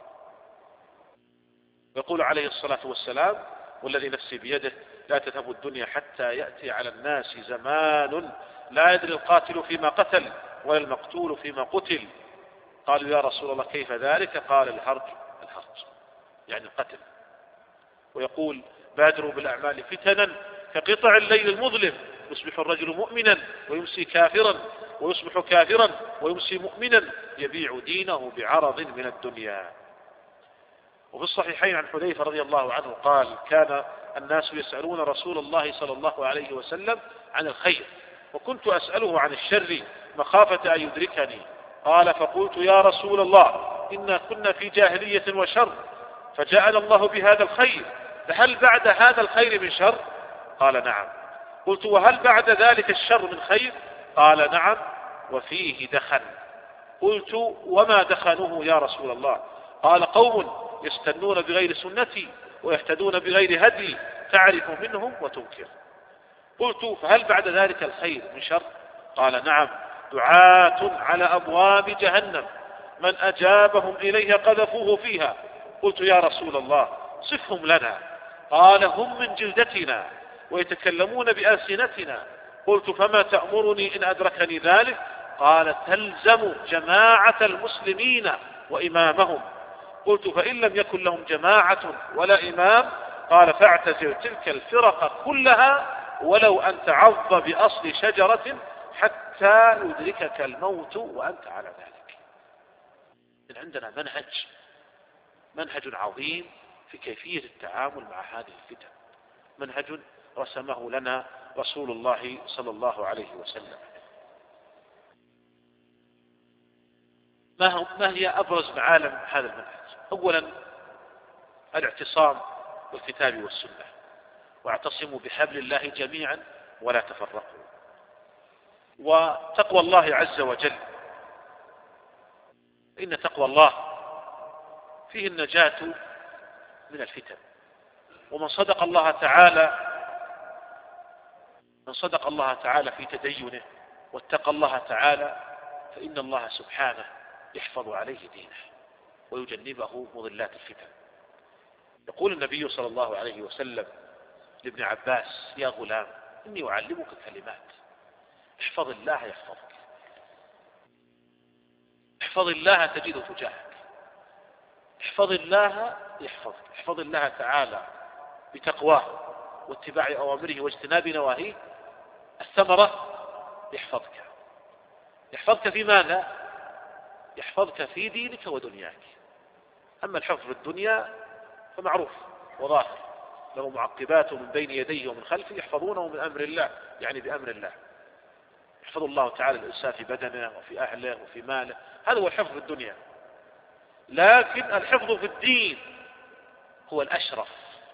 B: ويقول عليه الصلاة والسلام: والذي نفسي بيده لا تذهب الدنيا حتى يأتي على الناس زمان لا يدري القاتل فيما قتل ولا المقتول فيما قتل. قالوا: يا رسول الله كيف ذلك؟ قال: الهرج الهرج، يعني القتل. ويقول: بادروا بالأعمال فتنا كقطع الليل المظلم، يصبح الرجل مؤمنا ويمسي كافرا، ويصبح كافرا ويمسي مؤمنا، يبيع دينه بعرض من الدنيا. وفي الصحيحين عن حذيفة رضي الله عنه قال: كان الناس يسألون رسول الله صلى الله عليه وسلم عن الخير، وكنت أسأله عن الشر مخافة أن يدركني. قال: فقلت: يا رسول الله، إنا كنا في جاهلية وشر، فجاءنا الله بهذا الخير، فهل بعد هذا الخير من شر؟ قال: نعم. قلت: وهل بعد ذلك الشر من خير؟ قال: نعم، وفيه دخن. قلت: وما دخنه يا رسول الله؟ قال: قوم يستنون بغير سنتي ويهتدون بغير هدي، تعرف منهم وتنكر. قلت: فهل بعد ذلك الخير من شر؟ قال: نعم، دعاة على أبواب جهنم، من أجابهم إليها قذفوه فيها. قلت: يا رسول الله صفهم لنا. قال: هم من جلدتنا ويتكلمون بألسنتنا. قلت: فما تأمرني إن أدركني ذلك؟ قال: تلزم جماعة المسلمين وإمامهم. قلت: فإن لم يكن لهم جماعة ولا إمام؟ قال: فاعتزل تلك الفرق كلها ولو أن تعض بأصل شجرة حتى يدركك الموت وأنت على ذلك. إن عندنا منهج منهج عظيم في كيفية التعامل مع هذه الفتن، منهج رسمه لنا رسول الله صلى الله عليه وسلم. ما هي أبرز معالم هذا المنهج؟ أولا الاعتصام بالكتاب والسنة، واعتصموا بحبل الله جميعا ولا تفرقوا. وتقوى الله عز وجل، إن تقوى الله فيه النجاة من الفتن. ومن صدق الله تعالى من صدق الله تعالى في تدينه واتقى الله تعالى فإن الله سبحانه يحفظ عليه دينه ويجنبه مضلات الفتن. يقول النبي صلى الله عليه وسلم لابن عباس: يا غلام، إني أعلمك كلمات، احفظ الله يحفظك، احفظ الله تجده تجاهك، احفظ الله يحفظك، احفظ الله تعالى بتقواه واتباع أوامره واجتناب نواهيه، الثمرة يحفظك. يحفظك في ماذا؟ يحفظك في دينك ودنياك. أما الحفظ في الدنيا فمعروف وظاهر، له معقبات من بين يديه ومن خلفه يحفظونه من أمر الله، يعني بأمر الله. يحفظ الله تعالى الإنسان في بدنه وفي أهله وفي ماله، هذا هو الحفظ في الدنيا. لكن الحفظ في الدين هو الأشرف.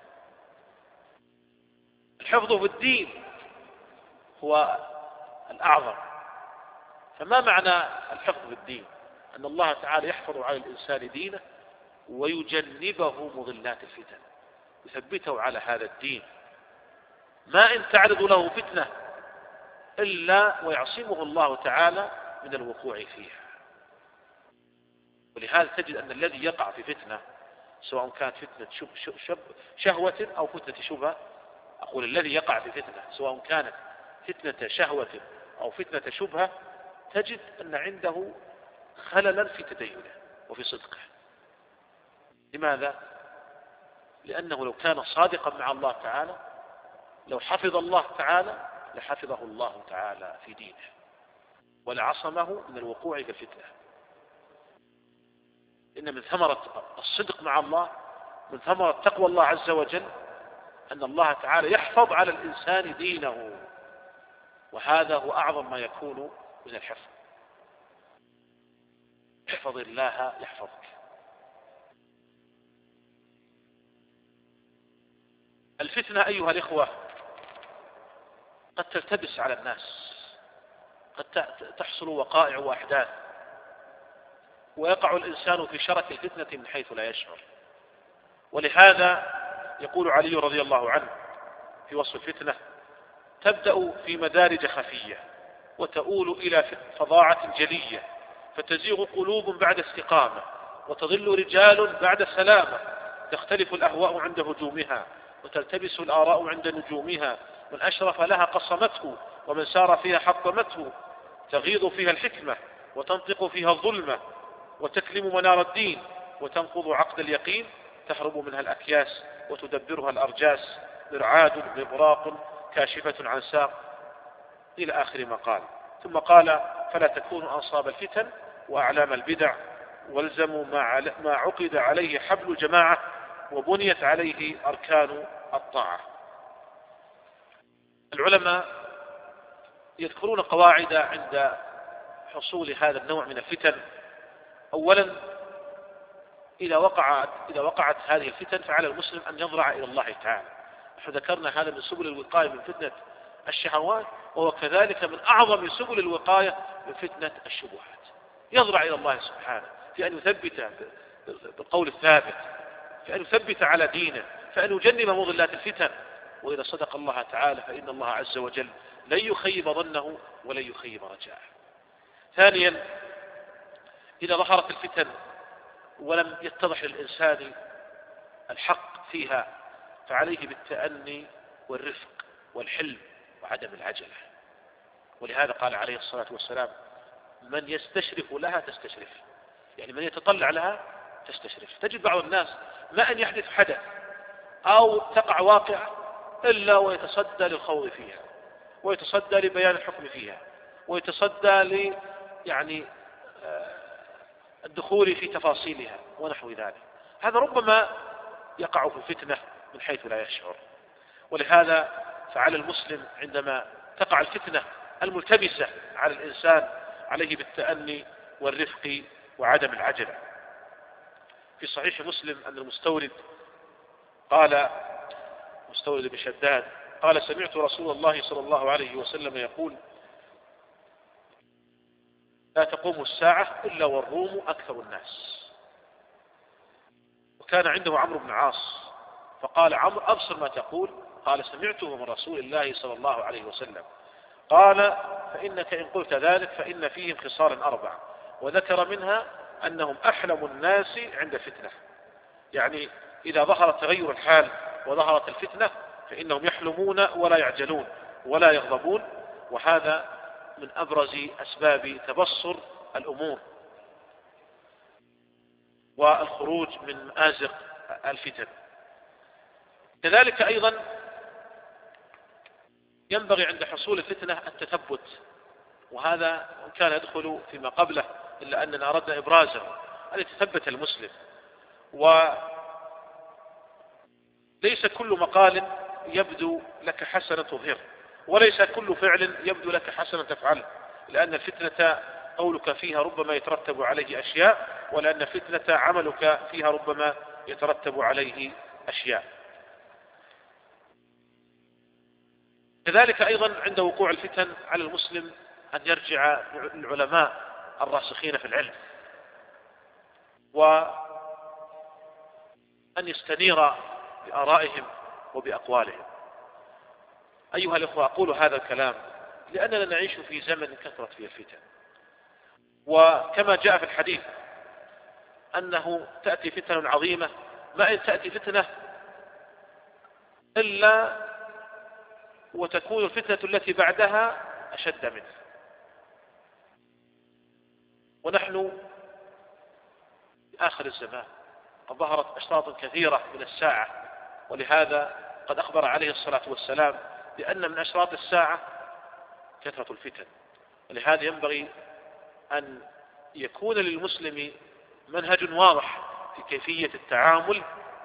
B: الحفظ في الدين هو الأعظم. فما معنى الحفظ في الدين؟ أن الله تعالى يحفظ على الإنسان دينه ويجنبه مضلات الفتن، يثبته على هذا الدين، ما إن تعرض له فتنة إلا ويعصمه الله تعالى من الوقوع فيها. ولهذا تجد أن الذي يقع في فتنة، سواء كانت فتنة شب شب شهوة أو فتنة شبهة، أقول الذي يقع في فتنة سواء كانت فتنة شهوة أو فتنة شبهة، تجد أن عنده خللا في تدينه وفي صدقه. لماذا؟ لأنه لو كان صادقا مع الله تعالى، لو حفظ الله تعالى لحفظه الله تعالى في دينه ولعصمه من الوقوع في الفتنة. إن من ثمرة الصدق مع الله من ثمرة تقوى الله عز وجل أن الله تعالى يحفظ على الإنسان دينه، وهذا هو أعظم ما يكون من الحفظ. احفظ الله يحفظك. الفتنة أيها الإخوة قد تلتبس على الناس، قد تحصل وقائع وأحداث، ويقع الإنسان في شرك الفتنة من حيث لا يشعر. ولهذا يقول علي رضي الله عنه في وصف الفتنة: تبدأ في مدارج خفية وتؤول إلى فظاعة جلية، فتزيغ قلوب بعد استقامة، وتضل رجال بعد سلامة، تختلف الأهواء عند هجومها، وتلتبس الآراء عند نجومها، من أشرف لها قصمته، ومن سار فيها حطمته، تغيض فيها الحكمة، وتنطق فيها الظلمة، وتكلم منار الدين، وتنقض عقد اليقين، تهرب منها الأكياس وتدبرها الأرجاس، مرعاد مبراق كاشفة عن ساق، إلى آخر ما قال. ثم قال: فلا تكونوا أنصاب الفتن وأعلام البدع، والزموا ما عقد عليه حبل جماعة، وبنيت عليه أركان الطاعة. العلماء يذكرون قواعد عند حصول هذا النوع من الفتن. أولا، إذا وقعت, إذا وقعت هذه الفتن فعلى المسلم أن يضرع إلى الله تعالى. نحن ذكرنا هذا من سبل الوقاية من فتنة الشهوات، وهو كذلك من أعظم سبل الوقاية من فتنة الشبهات. يضرع إلى الله سبحانه في أن يثبت بالقول الثابت، في أن يثبت على دينه، في أن يجنب مضلات الفتن. وإذا صدق الله تعالى فإن الله عز وجل لن يخيب ظنه ولن يخيب رجاءه. ثانيا، إذا ظهرت الفتن ولم يتضح للإنسان الحق فيها فعليه بالتأني والرفق والحلم وعدم العجلة. ولهذا قال عليه الصلاة والسلام: من يستشرف لها تستشرف، يعني من يتطلع لها تستشرف. تجد بعض الناس ما أن يحدث حدث أو تقع واقعة إلا ويتصدى للخوض فيها، ويتصدى لبيان الحكم فيها، ويتصدى ل يعني الدخول في تفاصيلها ونحو ذلك. هذا ربما يقع في فتنة من حيث لا يشعر. ولهذا فعلى المسلم عندما تقع الفتنة الملتبسة على الإنسان عليه بالتأني والرفق وعدم العجلة. في صحيح مسلم أن المستورد قال، مستورد بن شداد قال: سمعت رسول الله صلى الله عليه وسلم يقول: لا تقوم الساعة إلا والروم أكثر الناس. وكان عنده عمرو بن عاص فقال عمرو: أبصر ما تقول. قال: سمعته من رسول الله صلى الله عليه وسلم. قال: فإنك إن قلت ذلك فإن فيهم خصالا أربع، وذكر منها أنهم أحلم الناس عند فتنة، يعني إذا ظهر تغير الحال وظهرت الفتنة فإنهم يحلمون ولا يعجلون ولا يغضبون. وهذا من أبرز أسباب تبصر الأمور والخروج من مآزق الفتن. كذلك أيضا ينبغي عند حصول الفتنة التثبت، وهذا كان يدخل فيما قبله إلا أننا أردنا إبرازه، أن يتثبت المسلم. وليس كل مقال يبدو لك حسنة تظهر، وليس كل فعل يبدو لك حسنة تفعله، لأن الفتنة قولك فيها ربما يترتب عليه أشياء، ولأن فتنة عملك فيها ربما يترتب عليه أشياء. كذلك أيضا عند وقوع الفتن على المسلم أن يرجع للعلماء الراسخين في العلم، وأن يستنير بآرائهم وبأقوالهم. أيها الأخوة، أقول هذا الكلام لأننا نعيش في زمن كثرت فيه الفتن، وكما جاء في الحديث أنه تأتي فتنة عظيمة، ما إن تأتي فتنة إلا وتكون الفتنة التي بعدها أشد منها. ونحن في آخر الزمان قد ظهرت أشراط كثيرة من الساعة، ولهذا قد أخبر عليه الصلاة والسلام بأن من أشراط الساعة كثرة الفتن. ولهذا ينبغي أن يكون للمسلم منهج واضح في كيفية التعامل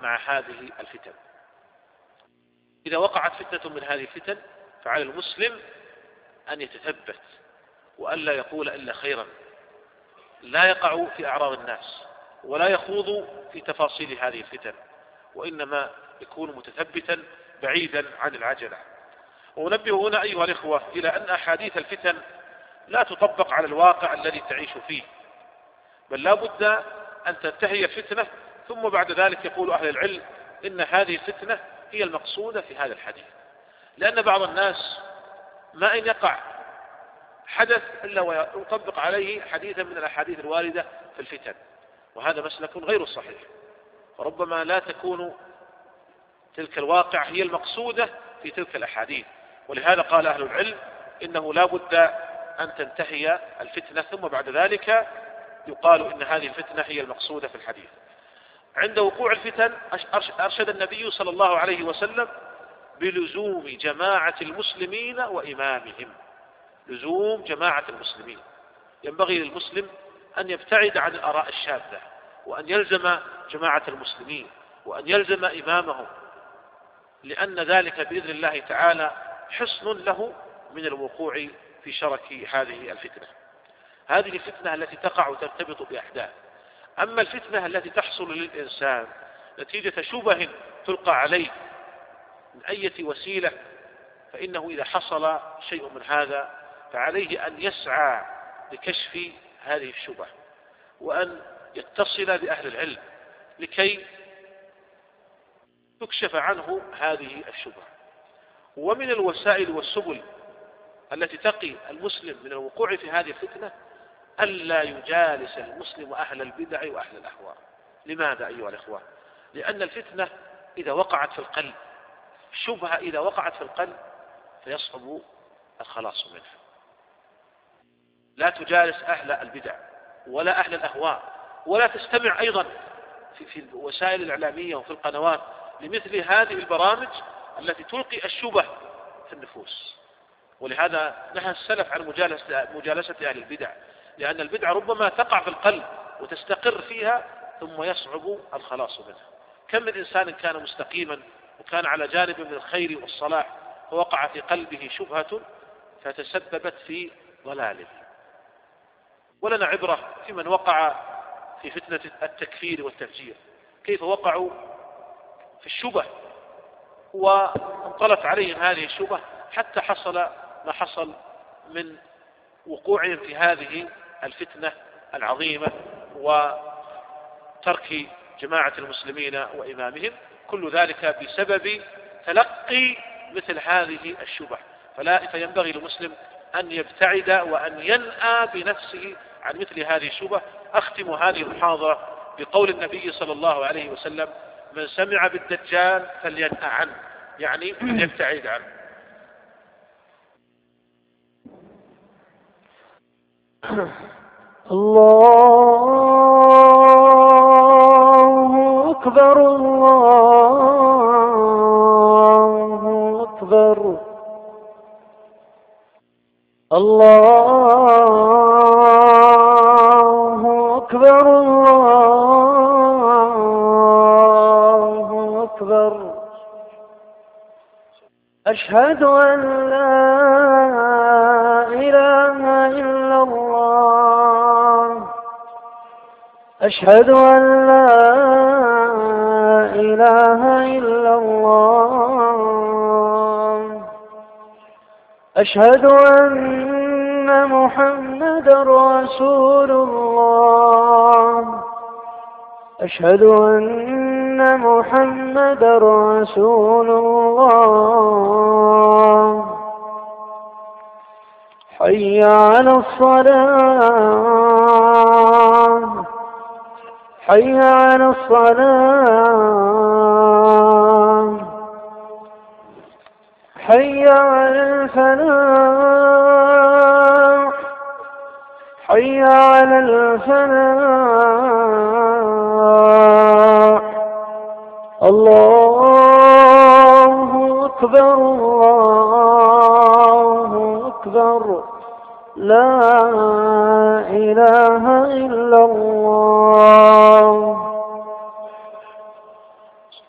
B: مع هذه الفتن. إذا وقعت فتنة من هذه الفتن فعلى المسلم أن يتثبت وأن لا يقول إلا خيرا، لا يقع في أعراض الناس ولا يخوض في تفاصيل هذه الفتن، وإنما يكون متثبتا بعيدا عن العجلة. ونبه هنا أيها الإخوة إلى أن أحاديث الفتن لا تطبق على الواقع الذي تعيش فيه، بل لا بد أن تنتهي الفتنة ثم بعد ذلك يقول أهل العلم إن هذه الفتنة هي المقصودة في هذا الحديث. لأن بعض الناس ما إن يقع حدث إلا ويطبق عليه حديثا من الأحاديث الواردة في الفتن، وهذا مسلك غير صحيح، فربما لا تكون تلك الواقع هي المقصودة في تلك الأحاديث. ولهذا قال أهل العلم إنه لا بد أن تنتهي الفتنة ثم بعد ذلك يقال إن هذه الفتنة هي المقصودة في الحديث. عند وقوع الفتن أرشد النبي صلى الله عليه وسلم بلزوم جماعة المسلمين وإمامهم. لزوم جماعة المسلمين، ينبغي للمسلم أن يبتعد عن الآراء الشاذة، وأن يلزم جماعة المسلمين، وأن يلزم إمامهم، لأن ذلك بإذن الله تعالى حصن له من الوقوع في شرك هذه الفتنة. هذه الفتنة التي تقع وترتبط بأحداث. أما الفتنة التي تحصل للإنسان نتيجة شبه تلقى عليه من أي وسيلة، فإنه إذا حصل شيء من هذا فعليه أن يسعى لكشف هذه الشبه، وأن يتصل بأهل العلم لكي تكشف عنه هذه الشبه. ومن الوسائل والسبل التي تقي المسلم من الوقوع في هذه الفتنة ألا يجالس المسلم أهل البدع وأهل الأهواء. لماذا أيها الإخوة؟ لأن الفتنة إذا وقعت في القلب، الشبهة إذا وقعت في القلب فيصعب الخلاص منها. لا تجالس أهل البدع ولا أهل الأهواء، ولا تستمع أيضا في, في الوسائل الإعلامية وفي القنوات لمثل هذه البرامج التي تلقي الشبه في النفوس. ولهذا نهى السلف عن مجالسة, مجالسة أهل البدع، لأن البدع ربما تقع في القلب وتستقر فيها ثم يصعب الخلاص منها. كم من إنسان كان مستقيما وكان على جانب من الخير والصلاح فوقع في قلبه شبهة فتسببت في ضلاله. ولنا عبرة في من وقع في فتنة التكفير والتفجير، كيف وقعوا في الشبه وانطلت عليهم هذه الشبه حتى حصل ما حصل من وقوعهم في هذه الفتنة العظيمة وترك جماعة المسلمين وإمامهم، كل ذلك بسبب تلقي مثل هذه الشبه. فلا فينبغي للمسلم أن يبتعد وأن ينأى بنفسه عن مثل هذه الشبه. أختم هذه المحاضرة بقول النبي صلى الله عليه وسلم: من سمع بالدجال فلينأى عنه، يعني يبتعد عنه.
C: الله أكبر الله أكبر الله أكبر الله أكبر. أشهد أن لا إله إلا الله، أشهد أن لا إله إلا الله، أشهد أن محمدا رسول الله، أشهد أن محمدا رسول الله. حي على الصلاة، حي على الصلاة، حي على الفلاح، حي على الفلاح. الله أكبر الله أكبر. لا إله إلا الله.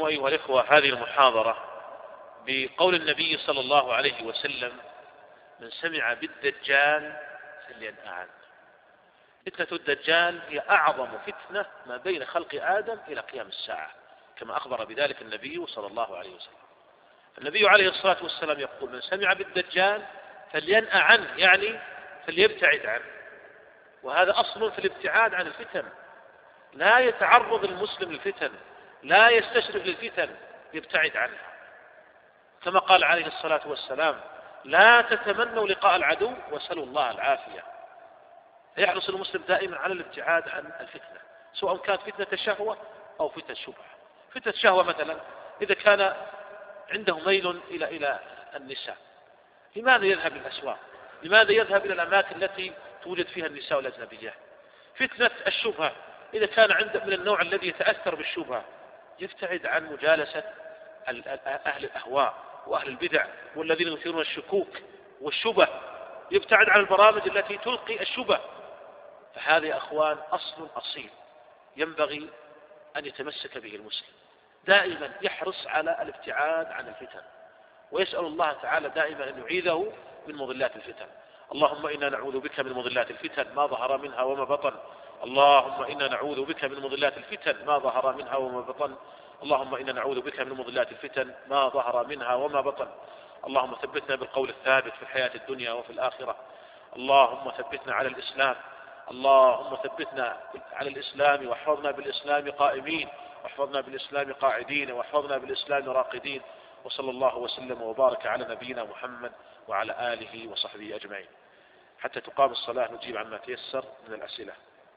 B: أيها الإخوة هذه المحاضرة بقول النبي صلى الله عليه وسلم: من سمع بالدجال فلينأ عنه. فتنة الدجال هي أعظم فتنة ما بين خلق آدم إلى قيام الساعة، كما أخبر بذلك النبي صلى الله عليه وسلم. النبي عليه الصلاة والسلام يقول: من سمع بالدجال فلينأ عنه، يعني فليبتعد عنه. وهذا أصل في الابتعاد عن الفتن، لا يتعرض المسلم للفتن، لا يستشرف للفتن، يبتعد عنها. كما قال عليه الصلاة والسلام: لا تتمنوا لقاء العدو واسألوا الله العافية. يحرص المسلم دائما على الابتعاد عن الفتنة، سواء كانت فتنة الشهوة أو فتنة الشبهة. فتنة الشهوة مثلا إذا كان عنده ميل إلى إلى النساء، لماذا يذهب للأسواق؟ لماذا يذهب إلى الأماكن التي توجد فيها النساء والأجنبيات؟ فتنة الشبهة إذا كان عنده من النوع الذي يتأثر بالشبهة، يبتعد عن مجالسة أهل الأهواء وأهل البدع والذين يثيرون الشكوك والشبه، يبتعد عن البرامج التي تلقي الشبه. فهذا يا أخوان أصل أصيل ينبغي أن يتمسك به المسلم، دائما يحرص على الابتعاد عن الفتن، ويسأل الله تعالى دائما أن يعيذه من مضلات الفتن. اللهم إنا نعوذ بك من مضلات الفتن ما ظهر منها وما بطن. اللهم إنا نعوذ بك من مضلات الفتن ما ظهر منها وما بطن. اللهم إنا نعوذ بك من مضلات الفتن ما ظهر منها وما بطن. اللهم ثبتنا بالقول الثابت في الحياة الدنيا وفي الآخرة. اللهم ثبتنا على الإسلام. اللهم ثبتنا على الإسلام، واحفظنا بالإسلام قائمين، واحفظنا بالإسلام قاعدين، واحفظنا بالإسلام راقدين. وصلى الله وسلم وبارك على نبينا محمد وعلى آله وصحبه أجمعين. حتى تقام الصلاة نجيب عما تيسر من الأسئلة.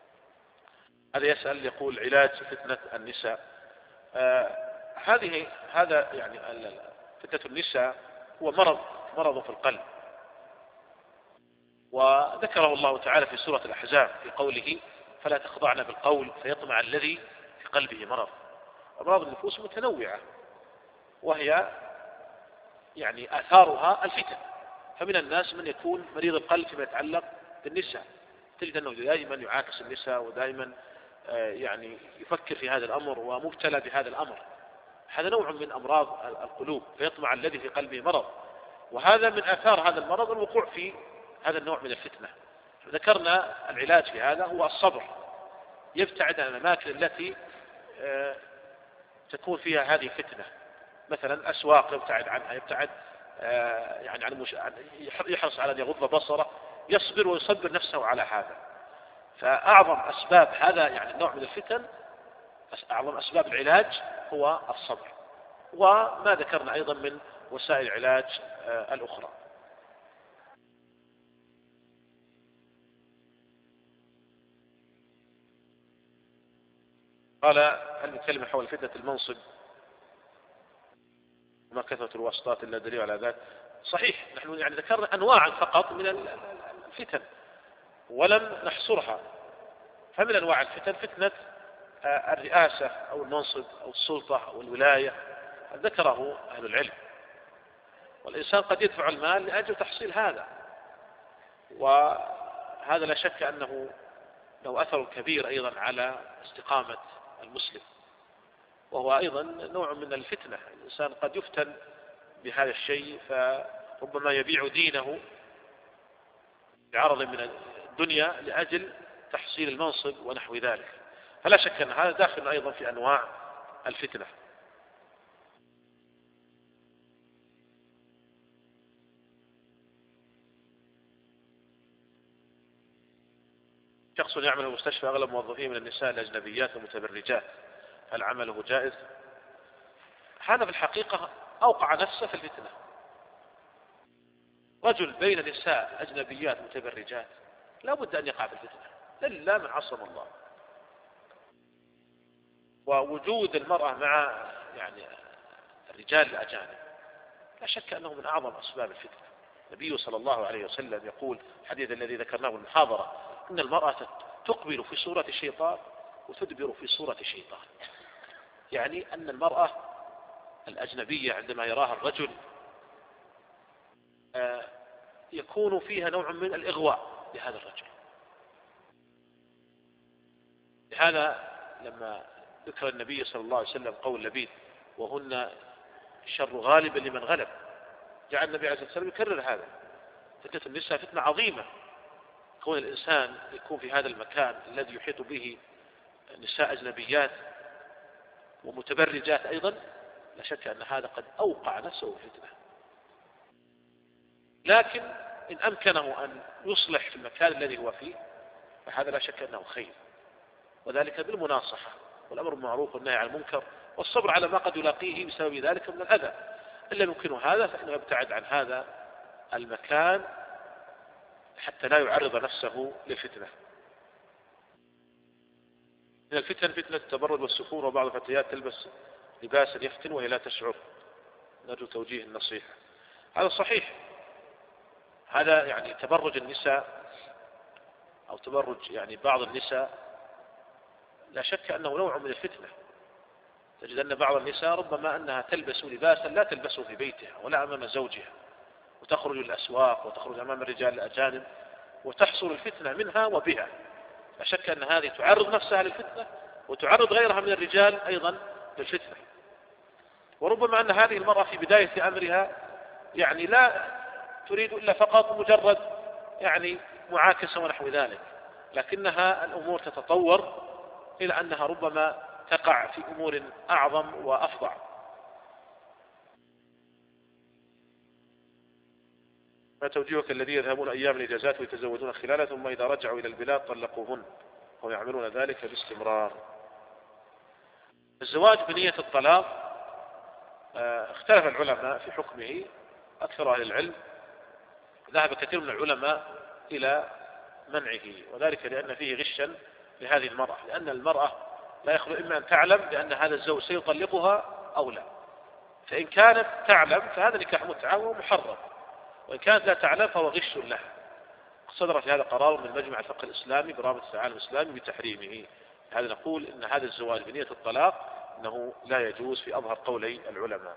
B: هذا يسأل يقول: علاج فتنة النساء. آه هذه هذا يعني فتنة النساء هو مرض مرض في القلب، وذكره الله تعالى في سورة الأحزاب في قوله: فلا تخضعن بالقول فيطمع الذي في قلبه مرض. أمراض النفوس متنوعة، وهي يعني آثارها الفتن. فمن الناس من يكون مريض القلب فيما يتعلق بالنساء، تجد أنه دائما يعاكس النساء، ودائما يعني يفكر في هذا الأمر ومبتلى بهذا الأمر. هذا نوع من أمراض القلوب، فيطمع الذي في قلبه مرض. وهذا من آثار هذا المرض الوقوع في هذا النوع من الفتنة. ذكرنا العلاج في هذا هو الصبر، يبتعد عن الأماكن التي تكون فيها هذه الفتنة، مثلا الأسواق يبتعد عنها، يبتعد يعني عن يحرص على أن يغض بصره، يصبر ويصبر نفسه على هذا. فأعظم أسباب هذا يعني النوع من الفتن، أعظم أسباب العلاج هو الصبر، وما ذكرنا أيضا من وسائل العلاج الأخرى. قال: هل نتكلم حول فتنة المنصب وما كثرة الواسطات إلا دليل على ذلك؟ صحيح، نحن يعني ذكرنا أنواعا فقط من الفتن ولم نحصرها. فمن أنواع الفتن فتنة الرئاسة أو المنصب أو السلطة أو الولاية، ذكره أهل العلم. والإنسان قد يدفع المال لأجل تحصيل هذا، وهذا لا شك أنه له أثر كبير أيضا على استقامة المسلم، وهو أيضا نوع من الفتنة. الإنسان قد يفتن بهذا الشيء، فربما يبيع دينه بعرض من الدنيا لأجل تحصيل المنصب ونحو ذلك. فلا شك أن هذا داخل أيضا في أنواع الفتنة. شخص يعمل في المستشفى أغلب موظفيه من النساء الأجنبيات المتبرجات، هل عمله جائز؟ هذا في الحقيقة أوقع نفسه في الفتنة. رجل بين نساء أجنبيات متبرجات لا بد أن يقع في الفتنة، إلا من عصم الله. ووجود المرأة مع يعني الرجال الأجانب لا شك أنه من أعظم أسباب الفتنة. النبي صلى الله عليه وسلم يقول الحديث الذي ذكرناه بالمحاضرة: إن المرأة تقبل في صورة الشيطان وتدبر في صورة الشيطان. يعني أن المرأة الأجنبية عندما يراها الرجل يكون فيها نوع من الإغواء لهذا الرجل. لهذا لما ذكر النبي صلى الله عليه وسلم قول لبيد وهن شر غالبا لمن غلب. جعل النبي عليه الصلاة والسلام يكرر هذا. فتنة النساء فتنة عظيمة، كون الإنسان يكون في هذا المكان الذي يحيط به نساء أجنبيات ومتبرجات أيضا، لا شك أن هذا قد أوقع نفسه في فتنة. لكن إن أمكنه أن يصلح في المكان الذي هو فيه فهذا لا شك أنه خير، وذلك بالمناصحة والأمر بالمعروف والنهي عن المنكر والصبر على ما قد يلاقيه بسبب ذلك من الأذى. إن لم يمكنه هذا فإنه يبتعد عن هذا المكان حتى لا يعرض نفسه للفتنة. من الفتن فتنة التبرج والسفور، وبعض الفتيات تلبس لباسا يفتن وهي لا تشعر. نرجو توجيه النصيحة. هذا صحيح، هذا يعني تبرج النساء أو تبرج يعني بعض النساء لا شك أنه نوع من الفتنة. تجد أن بعض النساء ربما أنها تلبس لباسا لا تلبسه في بيتها ولا أمام زوجها، وتخرج للأسواق وتخرج أمام الرجال الأجانب وتحصل الفتنة منها وبها. لا شك أن هذه تعرض نفسها للفتنة وتعرض غيرها من الرجال أيضا للفتنة. وربما أن هذه المرأة في بداية أمرها يعني لا تريد إلا فقط مجرد يعني معاكسة ونحو ذلك، لكنها الأمور تتطور إلى أنها ربما تقع في أمور أعظم وأفظع. ما توجيهك الذين يذهبون أيام الإجازات ويتزوجون خلالها ثم إذا رجعوا إلى البلاد طلقوهن ويعملون ذلك باستمرار؟ الزواج بنية الطلاق اختلف العلماء في حكمه. أكثر أهل العلم ذهب كثير من العلماء إلى منعه، وذلك لأن فيه غشا لهذه المرأة، لأن المرأة لا يخلو إما أن تعلم بأن هذا الزوج سيطلقها أو لا. فإن كانت تعلم فهذا نكاح متعة ومحرم، وإن كانت لا تعلم فهو غش لها. صدر في هذا قرار من مجمع الفقه الإسلامي برابطة العالم الإسلامي بتحريمه. هذا نقول إن هذا الزواج بنية الطلاق أنه لا يجوز في أظهر قولي العلماء.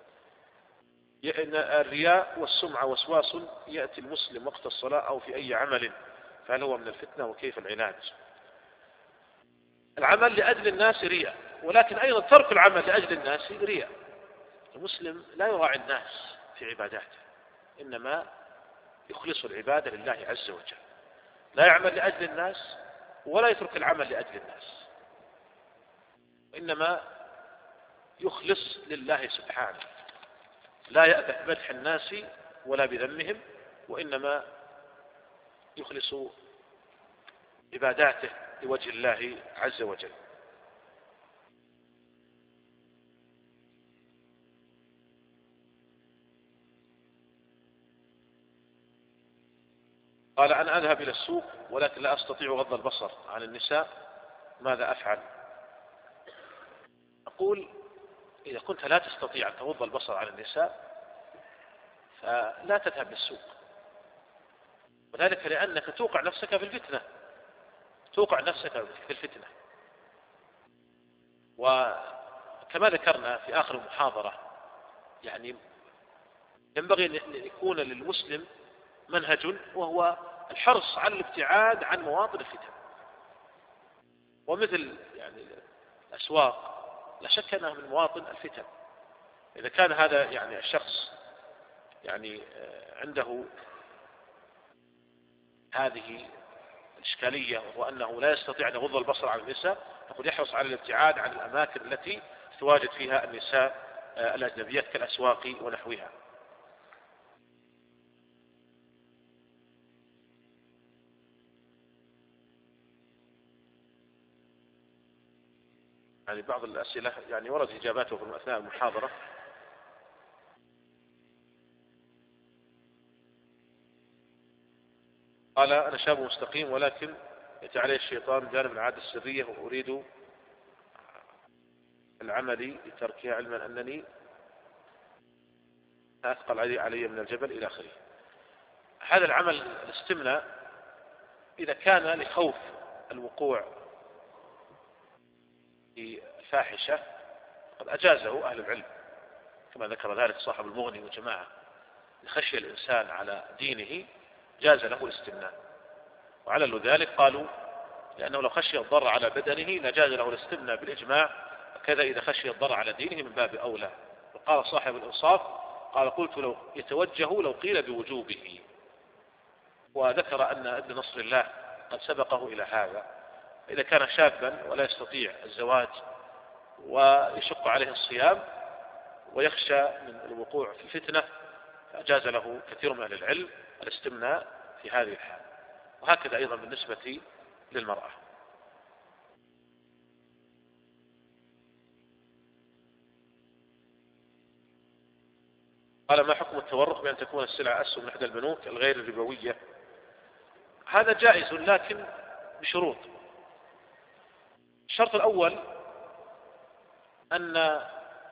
B: إن الرياء والسمعة وسواس يأتي المسلم وقت الصلاة أو في أي عمل، فهل هو من الفتنة وكيف العلاج؟ العمل لأجل الناس رياء، ولكن أيضا ترك العمل لأجل الناس رياء. المسلم لا يراعي الناس في عباداته، إنما يخلص العبادة لله عز وجل، لا يعمل لأجل الناس ولا يترك العمل لأجل الناس، إنما يخلص لله سبحانه، لا يأبه بمدح الناس ولا بذمهم، وإنما يخلص عباداته لوجه الله عز وجل. قال: أنا أذهب إلى السوق ولكن لا أستطيع غض البصر عن النساء، ماذا أفعل؟ أقول: إذا كنت لا تستطيع أن تغض البصر عن النساء فلا تذهب للسوق، وذلك لأنك توقع نفسك في الفتنة، توقع نفسك في الفتنة. وكما ذكرنا في آخر المحاضرة، يعني ينبغي أن يكون للمسلم منهج، وهو الحرص على الابتعاد عن مواطن الفتن. ومثل يعني الأسواق لا شك أنها من مواطن الفتن. إذا كان هذا يعني الشخص يعني عنده هذه الإشكالية، وهو أنه لا يستطيع أن يغض البصر عن النساء، فقد يحرص على الابتعاد عن الأماكن التي تواجد فيها النساء الأجنبيات كالأسواق ونحوها. يعني بعض الأسئلة يعني ورد إجاباته في أثناء المحاضرة. قال: أنا شاب مستقيم ولكن يأتي علي الشيطان جانب العادة السرية وأريد العمل لتركها، علما أنني أثقل علي, علي من الجبل إلى آخره. هذا العمل الاستمناء إذا كان لخوف الوقوع في الفاحشة قد أجازه أهل العلم، كما ذكر ذلك صاحب المغني وجماعة. لخشي الإنسان على دينه جاز له الاستمناء، وعلى ذلك قالوا لأنه لو خشي الضر على بدنه لجاز له الاستمناء بالإجماع كذا إذا خشي الضرر على دينه من باب أولى. وقال صاحب الإنصاف قال قلت لو يتوجه لو قيل بوجوبه. وذكر أن ابن نصر الله قد سبقه إلى هذا. إذا كان شابا ولا يستطيع الزواج ويشق عليه الصيام ويخشى من الوقوع في الفتنة فأجاز له كثير من أهل العلم الاستمناء في هذه الحال. وهكذا أيضا بالنسبة للمرأة. قال ما حكم التورق بأن تكون السلعة أسهم من إحدى البنوك الغير الربوية؟ هذا جائز لكن بشروط. الشرط الأول أن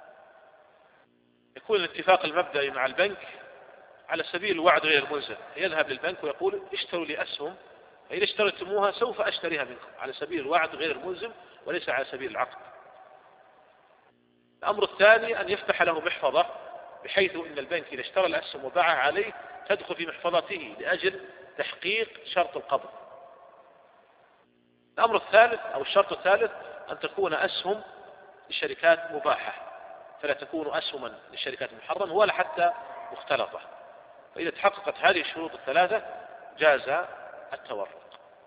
B: يكون الاتفاق المبدئي مع البنك على سبيل الوعد غير الملزم، يذهب للبنك ويقول اشتروا لي أسهم فإذا اشتريتموها سوف أشتريها منكم، على سبيل الوعد غير الملزم وليس على سبيل العقد. الأمر الثاني أن يفتح له محفظة بحيث أن البنك إذا اشترى الأسهم وباعها عليه تدخل في محفظته لأجل تحقيق شرط القبض. الأمر الثالث أو الشرط الثالث أن تكون أسهم لشركات مباحة، فلا تكون أسهما للشركات المحرمة ولا حتى مختلطة. فإذا تحققت هذه الشروط الثلاثة جاز التورق.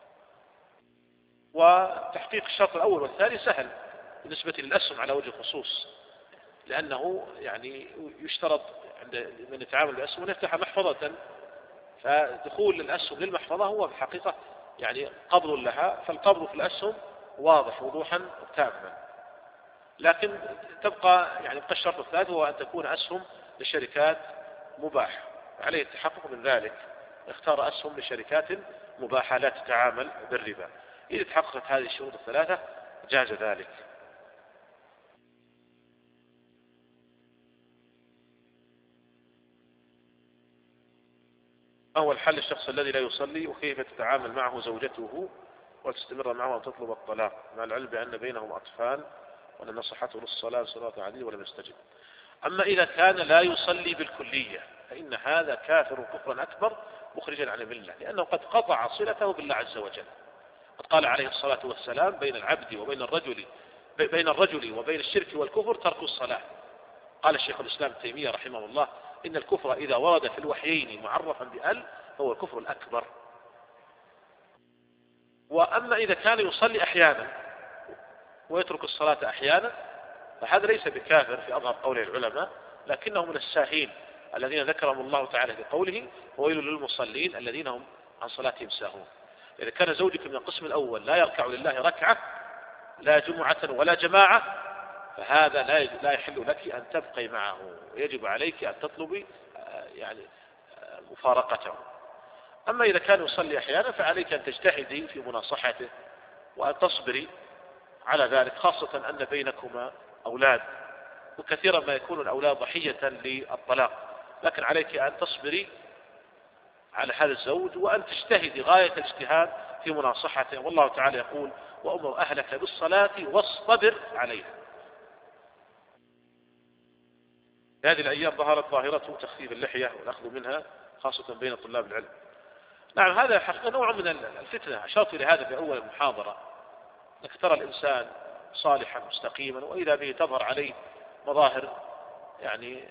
B: وتحقيق الشرط الأول والثاني سهل بالنسبة للأسهم على وجه الخصوص، لأنه يعني يشترط عند من يتعامل بالأسهم أن يفتح محفظة، فدخول الأسهم للمحفظة هو في الحقيقة يعني قبض لها، فالقبض في الأسهم واضح وضوحا تاما. لكن تبقى يعني يبقى الشرط الثالث هو أن تكون أسهم للشركات مباحة، عليه التحقق من ذلك، اختار أسهم لشركات مباحة لا تتعامل بالربا. إذا تحققت هذه الشروط الثلاثة جاز ذلك. ما هو الحل الشخص الذي لا يصلي وكيف تتعامل معه زوجته وتستمر معه أن تطلب الطلاق مع العلم بأن بينهم أطفال وأن نصحته للصلاة صلاة عديدة ولم يستجب؟ أما إذا كان لا يصلي بالكلية فإن هذا كافر كفرا أكبر مخرجا عن الملة، لأنه قد قطع صلته بالله عز وجل. قد قال عليه الصلاة والسلام بين العبد وبين الرجل بين الرجل وبين الشرك والكفر ترك الصلاة. قال الشيخ الإسلام ابن تيمية رحمه الله إن الكفر إذا ورد في الوحيين معرفا بأل فهو الكفر الأكبر. وأما إذا كان يصلي أحيانا ويترك الصلاة أحيانا فهذا ليس بكافر في أظهر قول العلماء، لكنه من الساهين الذين ذكرهم الله تعالى في قوله وويل للمصلين الذين هم عن صلاتهم ساهون. إذا كان زوجك من القسم الأول لا يركع لله ركعة لا جمعة ولا جماعة فهذا لا يحل لك أن تبقي معه، ويجب عليك أن تطلبي يعني مفارقته. أما إذا كان يصلي أحيانا فعليك أن تجتهدي في مناصحته وأن تصبري على ذلك، خاصة أن بينكما أولاد وكثيرا ما يكون الأولاد ضحية للطلاق، لكن عليك أن تصبري على هذا الزوج وأن تجتهدي غاية الاجتهاد في مناصحته. والله تعالى يقول وأمر أهلك بالصلاة واصطبر عليها. هذه الأيام ظهرت ظاهرة تخفيف اللحية والأخذ منها خاصة بين طلاب العلم. نعم هذا حقيقة نوع من الفتنة، أشرت إلى هذا في أول المحاضرة، أنك ترى الإنسان صالحا مستقيما وإذا به تظهر عليه مظاهر يعني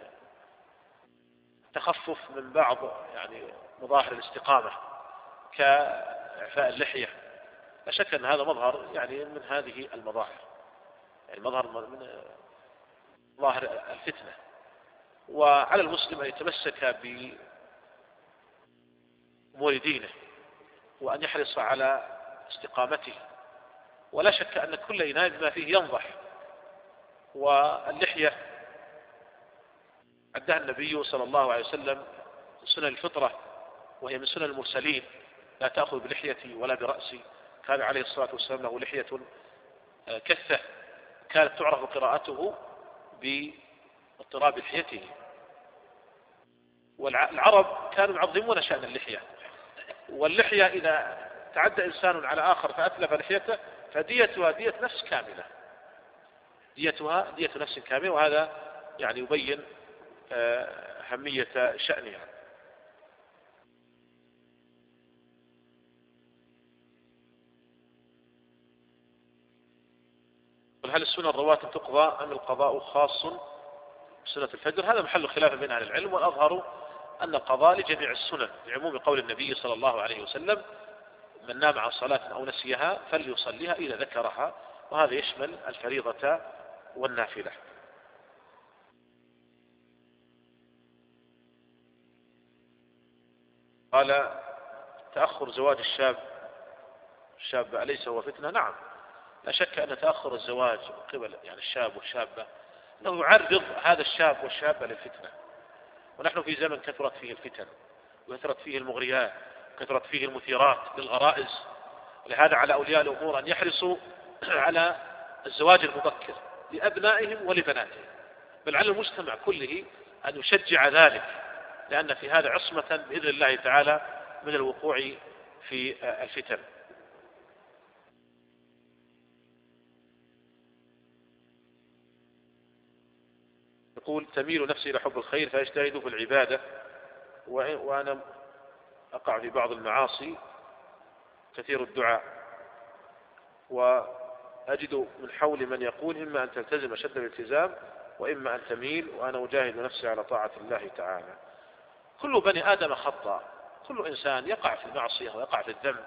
B: تخفف من بعض يعني مظاهر الاستقامة كإعفاء اللحية. لا شك أن هذا مظهر يعني من هذه المظاهر، يعني مظهر من ظاهر الفتنة. وعلى المسلم أن يتمسك بأمور دينه وأن يحرص على استقامته، ولا شك أن كل إناء بما فيه ينضح. واللحية عدها النبي صلى الله عليه وسلم من سنن الفطرة وهي من سنن المرسلين، لا تأخذ بلحيتي ولا برأسي. كان عليه الصلاة والسلام له لحية كثة كانت تعرف قراءته باضطراب لحيته. والعرب كانوا يعظمون شأن اللحية، واللحية إذا تعدى إنسان على آخر فأتلف لحيته فديتها دية نفس كاملة، ديتها دية نفس كاملة. وهذا يعني يبين أهمية شأنها. يقول هل السنن الرواتب تقضى أم القضاء خاص بسنة الفجر؟ هذا محل خلاف بين أهل العلم، والأظهر أن القضاء لجميع السنن لعموم قول النبي صلى الله عليه وسلم: من نام عن صلاة أو نسيها فليصليها إذا ذكرها، وهذا يشمل الفريضة والنافلة. قال: تأخر زواج الشاب الشاب أليس هو فتنة؟ نعم، لا شك أن تأخر الزواج قبل يعني الشاب والشابة أنه يعرض هذا الشاب والشابة للفتنة، ونحن في زمن كثرت فيه الفتن وكثرت فيه المغريات وكثرت فيه المثيرات للغرائز، لهذا على أولياء الأمور أن يحرصوا على الزواج المبكر لأبنائهم ولبناتهم، بل على المجتمع كله أن يشجع ذلك، لأن في هذا عصمة بإذن الله تعالى من الوقوع في الفتن. يقول: تميل نفسي إلى حب الخير فأجتهد في العبادة، وأنا أقع في بعض المعاصي كثير الدعاء، وأجد من حول من يقول: إما أن تلتزم أشد الالتزام وإما أن تميل، وأنا أجاهد نفسي على طاعة الله تعالى. كل بني آدم خطأ، كل إنسان يقع في المعصية ويقع في الذنب،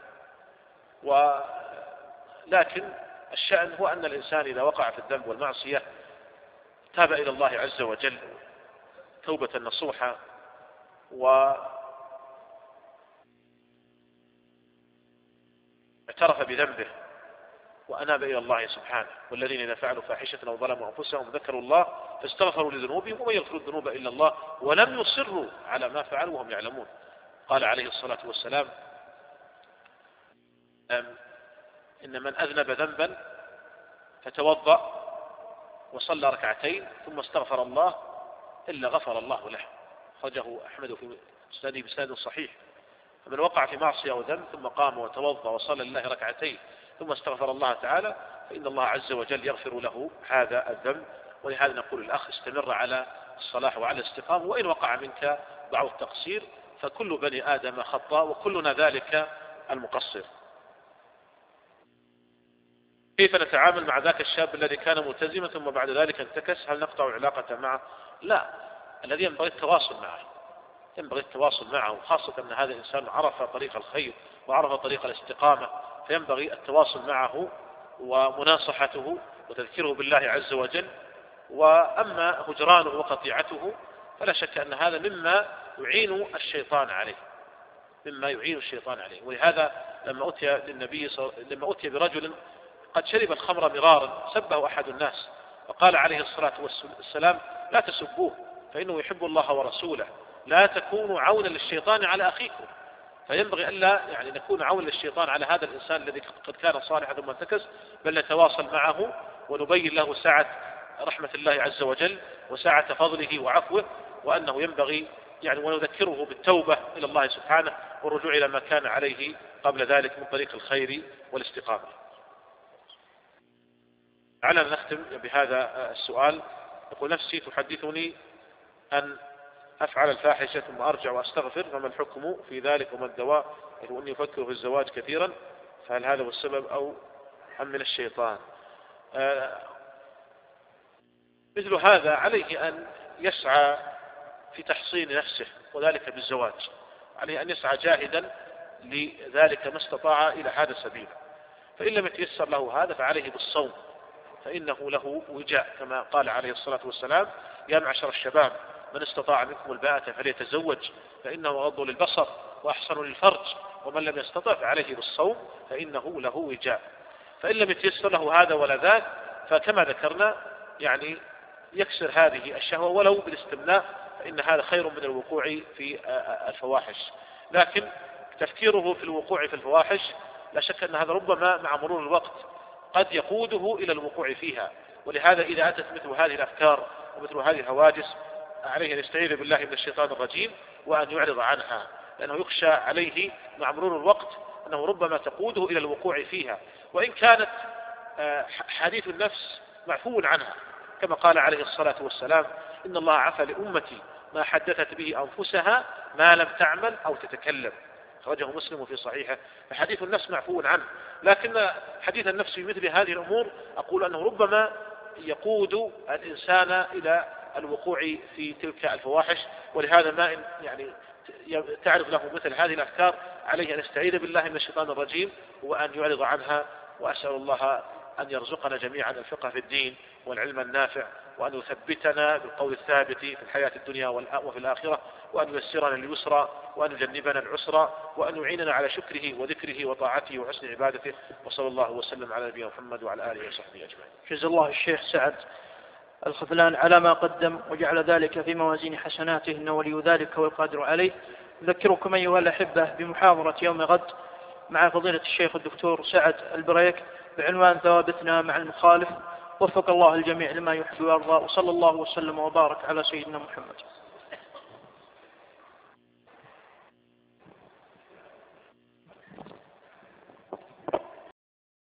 B: ولكن الشأن هو أن الإنسان إذا وقع في الذنب والمعصية تاب إلى الله عز وجل توبة نصوحة، واعترف بذنبه وأناب إلى الله سبحانه. والذين إذا فعلوا فاحشة أو ظلموا أنفسهم ذكروا الله فاستغفروا لذنوبهم ومن يغفر الذنوب إلا الله ولم يصروا على ما فعلوا وهم يعلمون. قال عليه الصلاة والسلام: إن من أذنب ذنبا فتوضأ وصلى ركعتين ثم استغفر الله إلا غفر الله له. خرجه أحمد في مسنده بسند صحيح. فمن وقع في معصية أو ذنب ثم قام وتوضأ وصلى لله ركعتين ثم استغفر الله تعالى فإن الله عز وجل يغفر له هذا الذنب. ولهذا نقول الأخ: استمر على الصلاح وعلى الاستقامة، وإن وقع منك بعض التقصير فكل بني آدم خطأ وكلنا ذلك المقصر. كيف نتعامل مع ذاك الشاب الذي كان ملتزما ثم بعد ذلك انتكس؟ هل نقطع العلاقة معه؟ لا، الذي ينبغي التواصل معه، ينبغي التواصل معه، خاصة أن هذا الإنسان عرف طريق الخير وعرف طريق الاستقامة، فينبغي التواصل معه ومناصحته وتذكيره بالله عز وجل. وأما هجرانه وقطيعته فلا شك أن هذا مما يعين الشيطان عليه، مما يعين الشيطان عليه. ولهذا لما أتي للنبي لما أتي برجل قد شرب الخمر مرارا سبه أحد الناس وقال عليه الصلاة والسلام: لا تسبوه فإنه يحب الله ورسوله، لا تكونوا عونا للشيطان على أخيكم. فينبغي ألا يعني نكون عونا للشيطان على هذا الإنسان الذي قد كان صالحا ثم انتكس، بل نتواصل معه ونبين له ساعة رحمة الله عز وجل وساعة فضله وعفوه، وأنه ينبغي يعني ونذكره بالتوبة إلى الله سبحانه والرجوع إلى ما كان عليه قبل ذلك من طريق الخير والاستقامة. على نختم بهذا السؤال. يقول: نفسي تحدثني أن أفعل الفاحشة ثم أرجع وأستغفر، فما الحكم في ذلك وما الدواء؟ يقول: أني أفكر في الزواج كثيرا، فهل هذا هو السبب أو أم من الشيطان؟ آه مثل هذا عليه أن يسعى في تحصين نفسه، وذلك بالزواج، عليه أن يسعى جاهدا لذلك ما استطاع إلى هذا سبيلا. فإن لم يتيسر له هذا فعليه بالصوم، فإنه له وجاء كما قال عليه الصلاة والسلام: يا معشر الشباب من استطاع منكم الباءة فليتزوج فإنه أغض للبصر وأحسن للفرج، ومن لم يستطع فعليه بالصوم فإنه له وجاء. فإن لم يتيسر له هذا ولا ذاك فكما ذكرنا يعني يكسر هذه الشهوة ولو بالاستمناء، فإن هذا خير من الوقوع في الفواحش. لكن تفكيره في الوقوع في الفواحش لا شك أن هذا ربما مع مرور الوقت قد يقوده إلى الوقوع فيها. ولهذا إذا أتت مثل هذه الأفكار ومثل هذه الهواجس عليه أن يستعيذ بالله من الشيطان الرجيم وأن يعرض عنها، لأنه يخشى عليه مع مرور الوقت أنه ربما تقوده إلى الوقوع فيها، وإن كانت حديث النفس معفو عنها، كما قال عليه الصلاة والسلام: إن الله عفى لأمتي ما حدثت به أنفسها ما لم تعمل أو تتكلم. أخرجه مسلم في صحيحه. فحديث النفس معفو عنه، لكن حديث النفس في مثل هذه الأمور أقول أنه ربما يقود الإنسان إلى الوقوع في تلك الفواحش، ولهذا ما إن يعني تعرض له مثل هذه الأفكار عليه أن يستعيذ بالله من الشيطان الرجيم وأن يعرض عنها. وأسأل الله أن يرزقنا جميعا الفقه في الدين والعلم النافع، وأن يثبتنا بالقول الثابت في الحياة الدنيا وفي الآخرة، وأن ييسرنا اليسرى، وأن يجنبنا العسرى، وأن يعيننا على شكره وذكره وطاعته وحسن عبادته. وصلى الله وسلم على نبينا محمد وعلى آله وصحبه أجمعين.
D: جزا الله الشيخ سعد الخذلان على ما قدم وجعل ذلك في موازين حسناته، إنه ولي ذلك والقادر عليه. أذكركم أيها الأحبة بمحاضرة يوم غد مع فضيلة الشيخ الدكتور سعد البريك بعنوان ثوابتنا مع المخالف. وفق الله الجميع لما يحب ويرضى، وصلى الله وسلم وبارك على سيدنا محمد.